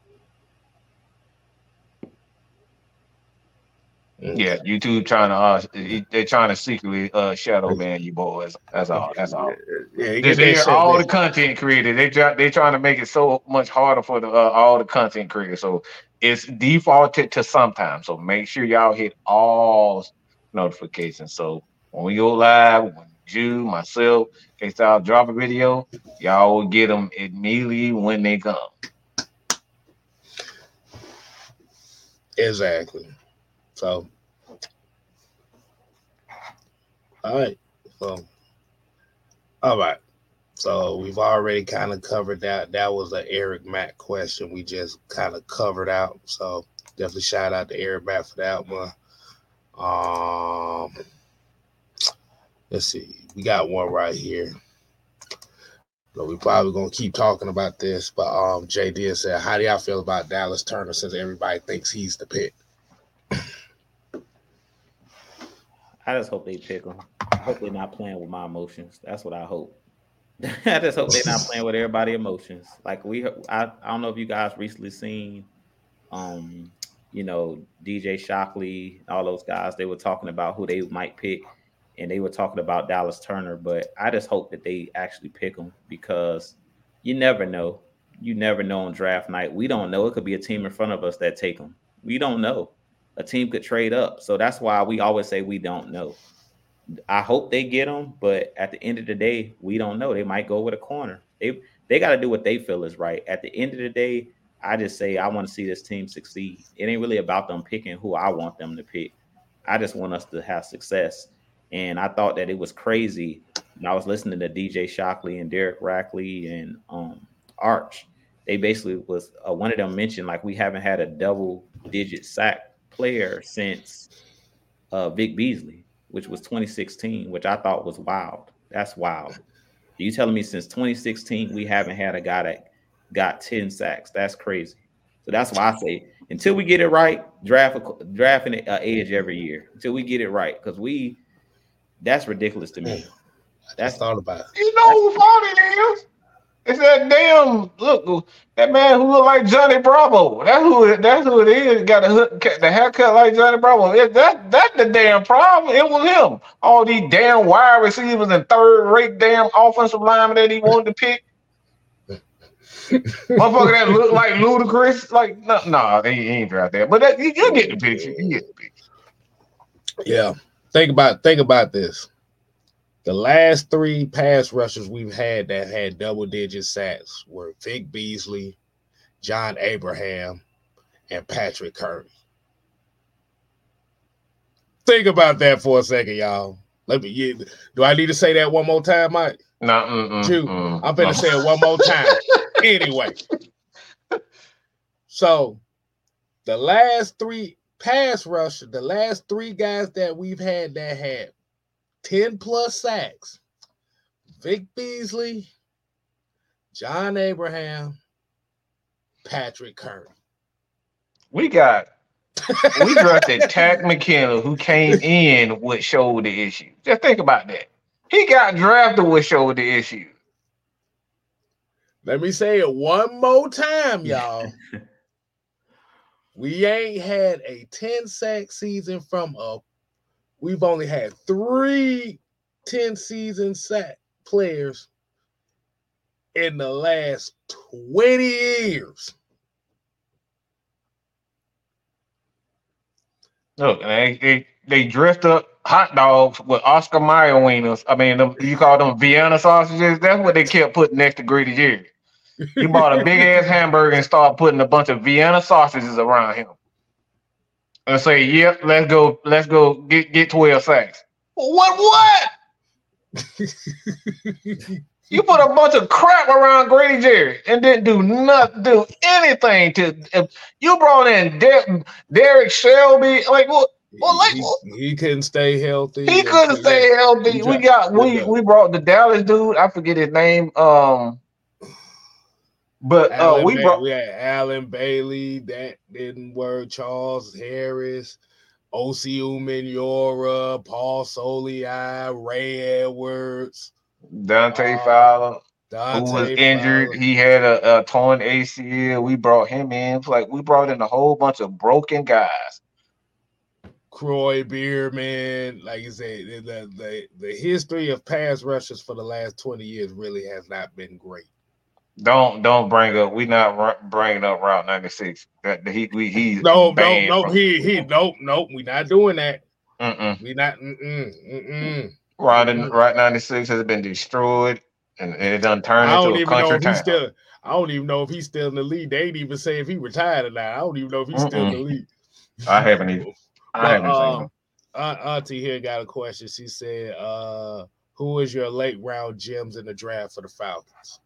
Yeah, YouTube trying to they're trying to secretly shadow ban you boys. That's all. That's all. Yeah, you Just get that hear shit. all the content creators. They trying to make it so much harder for the all the content creators. So it's defaulted to sometimes. So make sure y'all hit all notifications. So when we go live, when you, myself, K-Style drop a video, y'all will get them immediately when they come. Exactly. So, all right. All right. So we've already kind of covered that. That was an Eric Mack question we just kind of covered out. So definitely shout out to Eric Mack for that one. Let's see. We got one right here. So we probably gonna keep talking about this, but JD said, "How do y'all feel about Dallas Turner since everybody thinks he's the pick?" I just hope they pick him. I hope they're not playing with my emotions. That's what I hope. I just hope they're not playing with everybody's emotions. Like I don't know if you guys recently seen, DJ Shockley, all those guys. They were talking about who they might pick, and they were talking about Dallas Turner. But I just hope that they actually pick him because you never know. You never know on draft night. We don't know. It could be a team in front of us that take him. We don't know. A team could trade up. So that's why we always say we don't know. I hope they get them, but at the end of the day, we don't know. They might go with a corner. They got to do what they feel is right. At the end of the day, I just say I want to see this team succeed. It ain't really about them picking who I want them to pick. I just want us to have success. And I thought that it was crazy when I was listening to DJ Shockley and Derek Rackley and Arch. They basically was one of them mentioned like we haven't had a double-digit sack player since Vic Beasley, which was 2016, which I thought was wild. That's wild. You telling me since 2016 we haven't had a guy that got 10 sacks? That's crazy. So that's why I say until we get it right, drafting an edge every year until we get it right, because that's ridiculous to me. That's thought about it. You know who fault it is? It's that damn look that man who look like Johnny Bravo. That's who it is. Got the haircut like Johnny Bravo. That's the damn problem. It was him. All these damn wide receivers and third-rate damn offensive linemen that he wanted to pick. Motherfucker that look like Ludacris. Like no, he ain't draft that. But you get the picture. You get the picture. Yeah. Think about this. The last three pass rushers we've had that had double-digit sacks were Vic Beasley, John Abraham, and Patrick Curry. Think about that for a second, y'all. Do I need to say that one more time, Mike? No, I'm going to say it one more time. Anyway. So, the last three pass rushers, the last three guys that we've had that had 10 plus sacks, Vic Beasley, John Abraham, Patrick Curry. We drafted Takk McKinley, who came in with shoulder issues. Just think about that. He got drafted with shoulder issues. Let me say it one more time, y'all. We ain't had a 10-sack season we've only had 3 10-season sack players in the last 20 years. Look, they drift up hot dogs with Oscar Mayer wieners. I mean, you call them Vienna sausages? That's what they kept putting next to Grady Jerry. You bought a big-ass hamburger and started putting a bunch of Vienna sausages around him. And say, yep, let's go get 12 sacks. What? You put a bunch of crap around Grady Jerry and didn't do anything to. You brought in Derek Shelby. Like what? He couldn't stay healthy. He couldn't stay healthy. We brought the Dallas dude. I forget his name. But we had Allen Bailey. That didn't work. Charles Harris, Osi Umenyiora, Paul Soliai, Ray Edwards. Dante Fowler, who was Dante injured. Fowler. He had a torn ACL. We brought him in. Like we brought in a whole bunch of broken guys. Croy Beer, man, like you said, the history of pass rushers for the last 20 years really has not been great. Don't bring up. We not bringing up Route 96. That he's Nope. We not doing that. We not. Route 96 has been destroyed, and it done turned into a country town. I don't even know if he's still in the league. They ain't even say if he retired or not. I don't even know if he's still in the league. I haven't even. I haven't seen him. Auntie here got a question. She said, "Who is your late round gems in the draft for the Falcons?"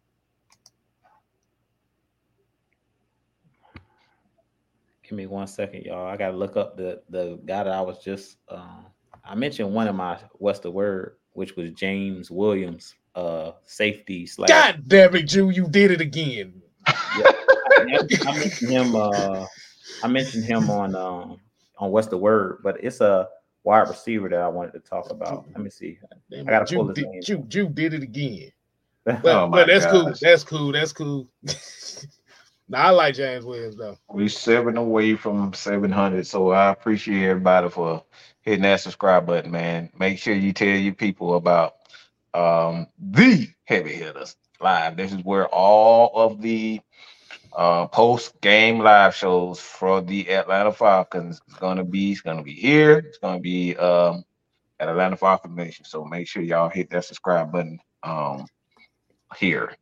Give me 1 second, y'all. I gotta look up the guy that I was just. I mentioned one of my What's the Word, which was James Williams, safety. God damn it, Jew! You did it again. Yeah, I mentioned him. I mentioned him on What's the Word, but it's a wide receiver that I wanted to talk about. Let me see. I gotta pull his name. Jew did it again. But that's cool. That's cool. Now, I like James Williams though. We 7 away from 700, so I appreciate everybody for hitting that subscribe button, man. Make sure you tell your people about the Heavy Hitters Live. This is where all of the post-game live shows for the Atlanta Falcons is going to be. It's going to be here. It's going to be at Atlanta Falcons Nation. So make sure y'all hit that subscribe button here.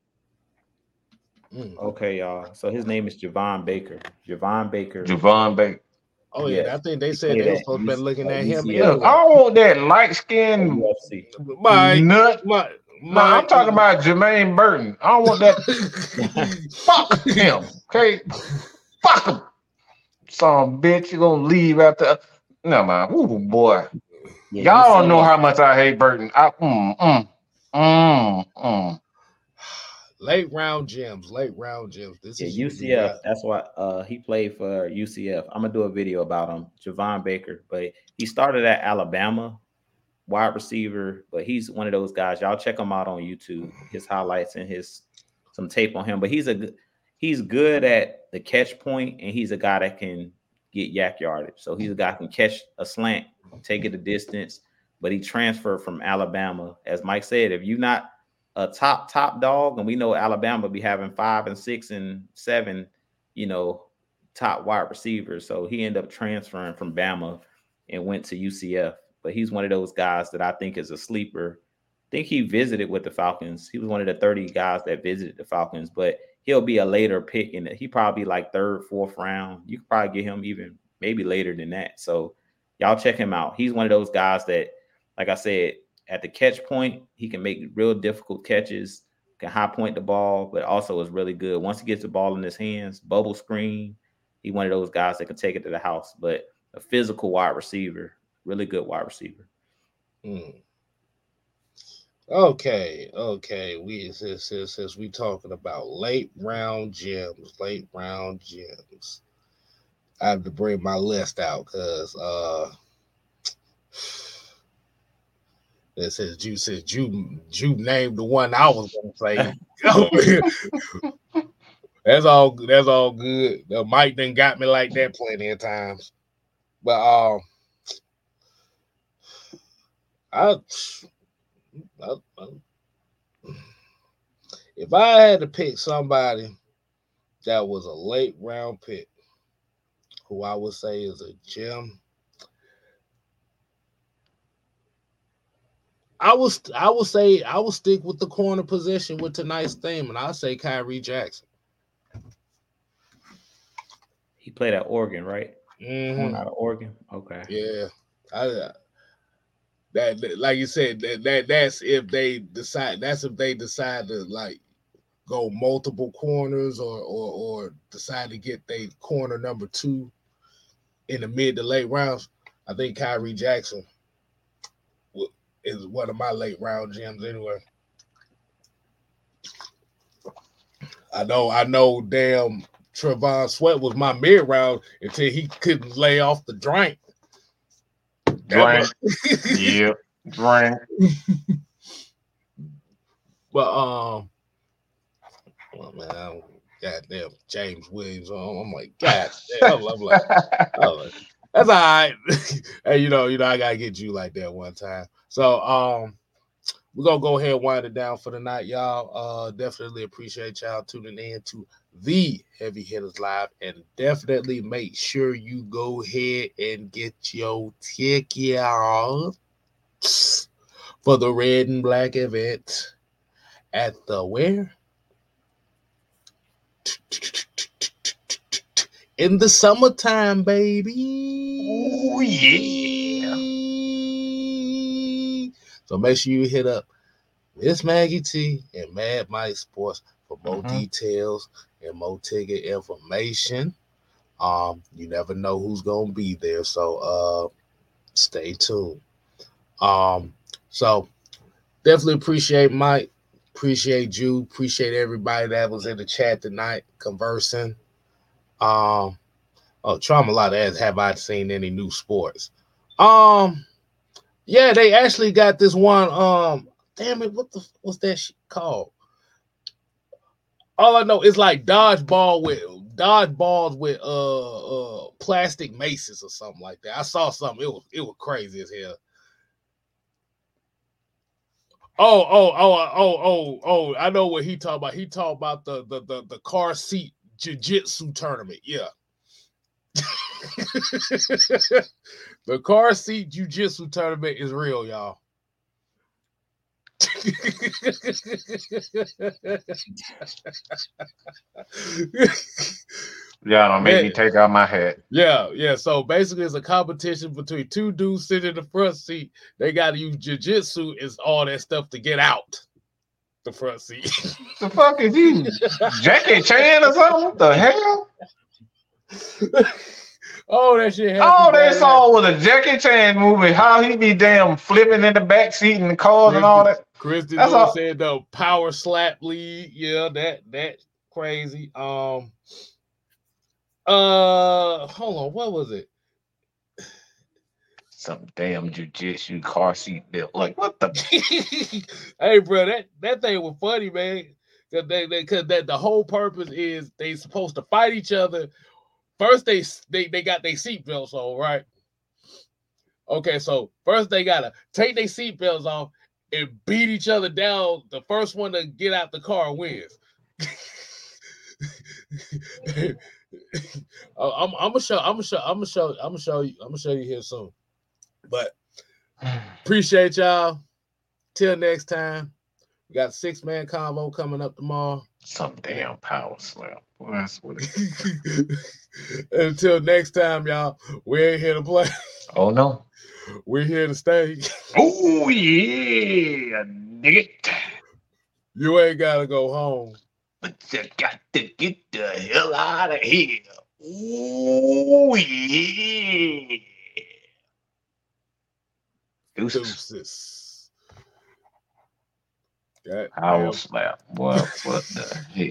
Okay, y'all. So his name is Javon Baker. Javon Baker. Oh yeah, I think they said they were supposed to be looking at him. Look, I don't want that light skinned nut. I'm talking about Jermaine Burton. I don't want that. Fuck him. Okay. Fuck him. Some bitch, you gonna leave after. No man. Ooh boy. Yeah, y'all don't know how much I hate Burton. Late round gems. This is UCF. That's why he played for UCF. I'm gonna do a video about him, Javon Baker. But he started at Alabama, wide receiver. But he's one of those guys. Y'all check him out on YouTube. His highlights and some tape on him. But he's good at the catch point, and he's a guy that can get yak yardage. So he's a guy who can catch a slant, take it a distance. But he transferred from Alabama. As Mike said, if you're not a top dog, and we know Alabama be having 5 and 6 and 7, top wide receivers. So he ended up transferring from Bama and went to UCF. But he's one of those guys that I think is a sleeper. I think he visited with the Falcons. He was one of the 30 guys that visited the Falcons, but he'll be a later pick, and he probably like 3rd, 4th round. You could probably get him even maybe later than that. So y'all check him out. He's one of those guys that, like I said, at the catch point, he can make real difficult catches, can high point the ball, but also is really good. Once he gets the ball in his hands, bubble screen, he's one of those guys that can take it to the house. But a physical wide receiver, really good wide receiver. Okay. Since we talking about late round gems, I have to bring my list out because it says Jew named the one I was gonna say. That's all good. The Mike done got me like that plenty of times. But if I had to pick somebody that was a late round pick, who I would say is a gem, I will stick with the corner position with tonight's theme, and I'll say Kyrie Jackson. He played at Oregon, right? Mm-hmm. Out of Oregon. Okay. Yeah. That like you said, that's if they decide. That's if they decide to like go multiple corners or decide to get their corner number 2 in the mid to late rounds. I think Kyrie Jackson is one of my late round gems anyway. I know damn Trevon Sweat was my mid round until he couldn't lay off the drink. Drink. But well, man, goddamn James Williams. I'm like, God damn. I'm like, oh, that's all right. Hey, you know, I gotta get you like that one time. So we're gonna go ahead and wind it down for the night, y'all. Definitely appreciate y'all tuning in to the Heavy Hitters Live, and definitely make sure you go ahead and get your ticket for the Red and Black event at the where? In the summertime, baby. Oh yeah. So make sure you hit up Miss Maggie T and Mad Mike Sports for more details and more ticket information. You never know who's gonna be there, so stay tuned. So definitely appreciate Mike, appreciate you, appreciate everybody that was in the chat tonight conversing. Trauma Lot asks, have I seen any new sports? Yeah, they actually got this one. Damn it, what's that shit called? All I know is like dodgeballs with plastic maces or something like that. I saw something. It was crazy as hell. Oh! I know what he talked about. He talked about the car seat jiu-jitsu tournament. Yeah. The car seat jiu-jitsu tournament is real, y'all. Yeah, don't make me take out my hat. Yeah. So basically, it's a competition between two dudes sitting in the front seat. They got to use jiu-jitsu and all that stuff to get out the front seat. The fuck is you, Jackie Chan or something? What the hell? Oh, that shit. All they saw was a Jackie Chan movie. How he be damn flipping in the back seat in the cars and all that. Kristen Lewis said the power slap league. Yeah, that crazy. Hold on, what was it? Some damn jiu-jitsu car seat built. Like what the? Hey, bro, that thing was funny, man. Cause that the whole purpose is they supposed to fight each other. First, they got their seatbelts on, right? Okay, so first they gotta take their seatbelts off and beat each other down. The first one to get out the car wins. I'm gonna show you here soon. But appreciate y'all. Till next time. We got a 6-man combo coming up tomorrow. Some damn power slam. Boy, that's what Until next time, y'all. We ain't here to play. Oh no. We're here to stay. Oh yeah, dig it. You ain't gotta go home. But you got to get the hell out of here. Oh yeah. Deuces. Power slap. What the hell?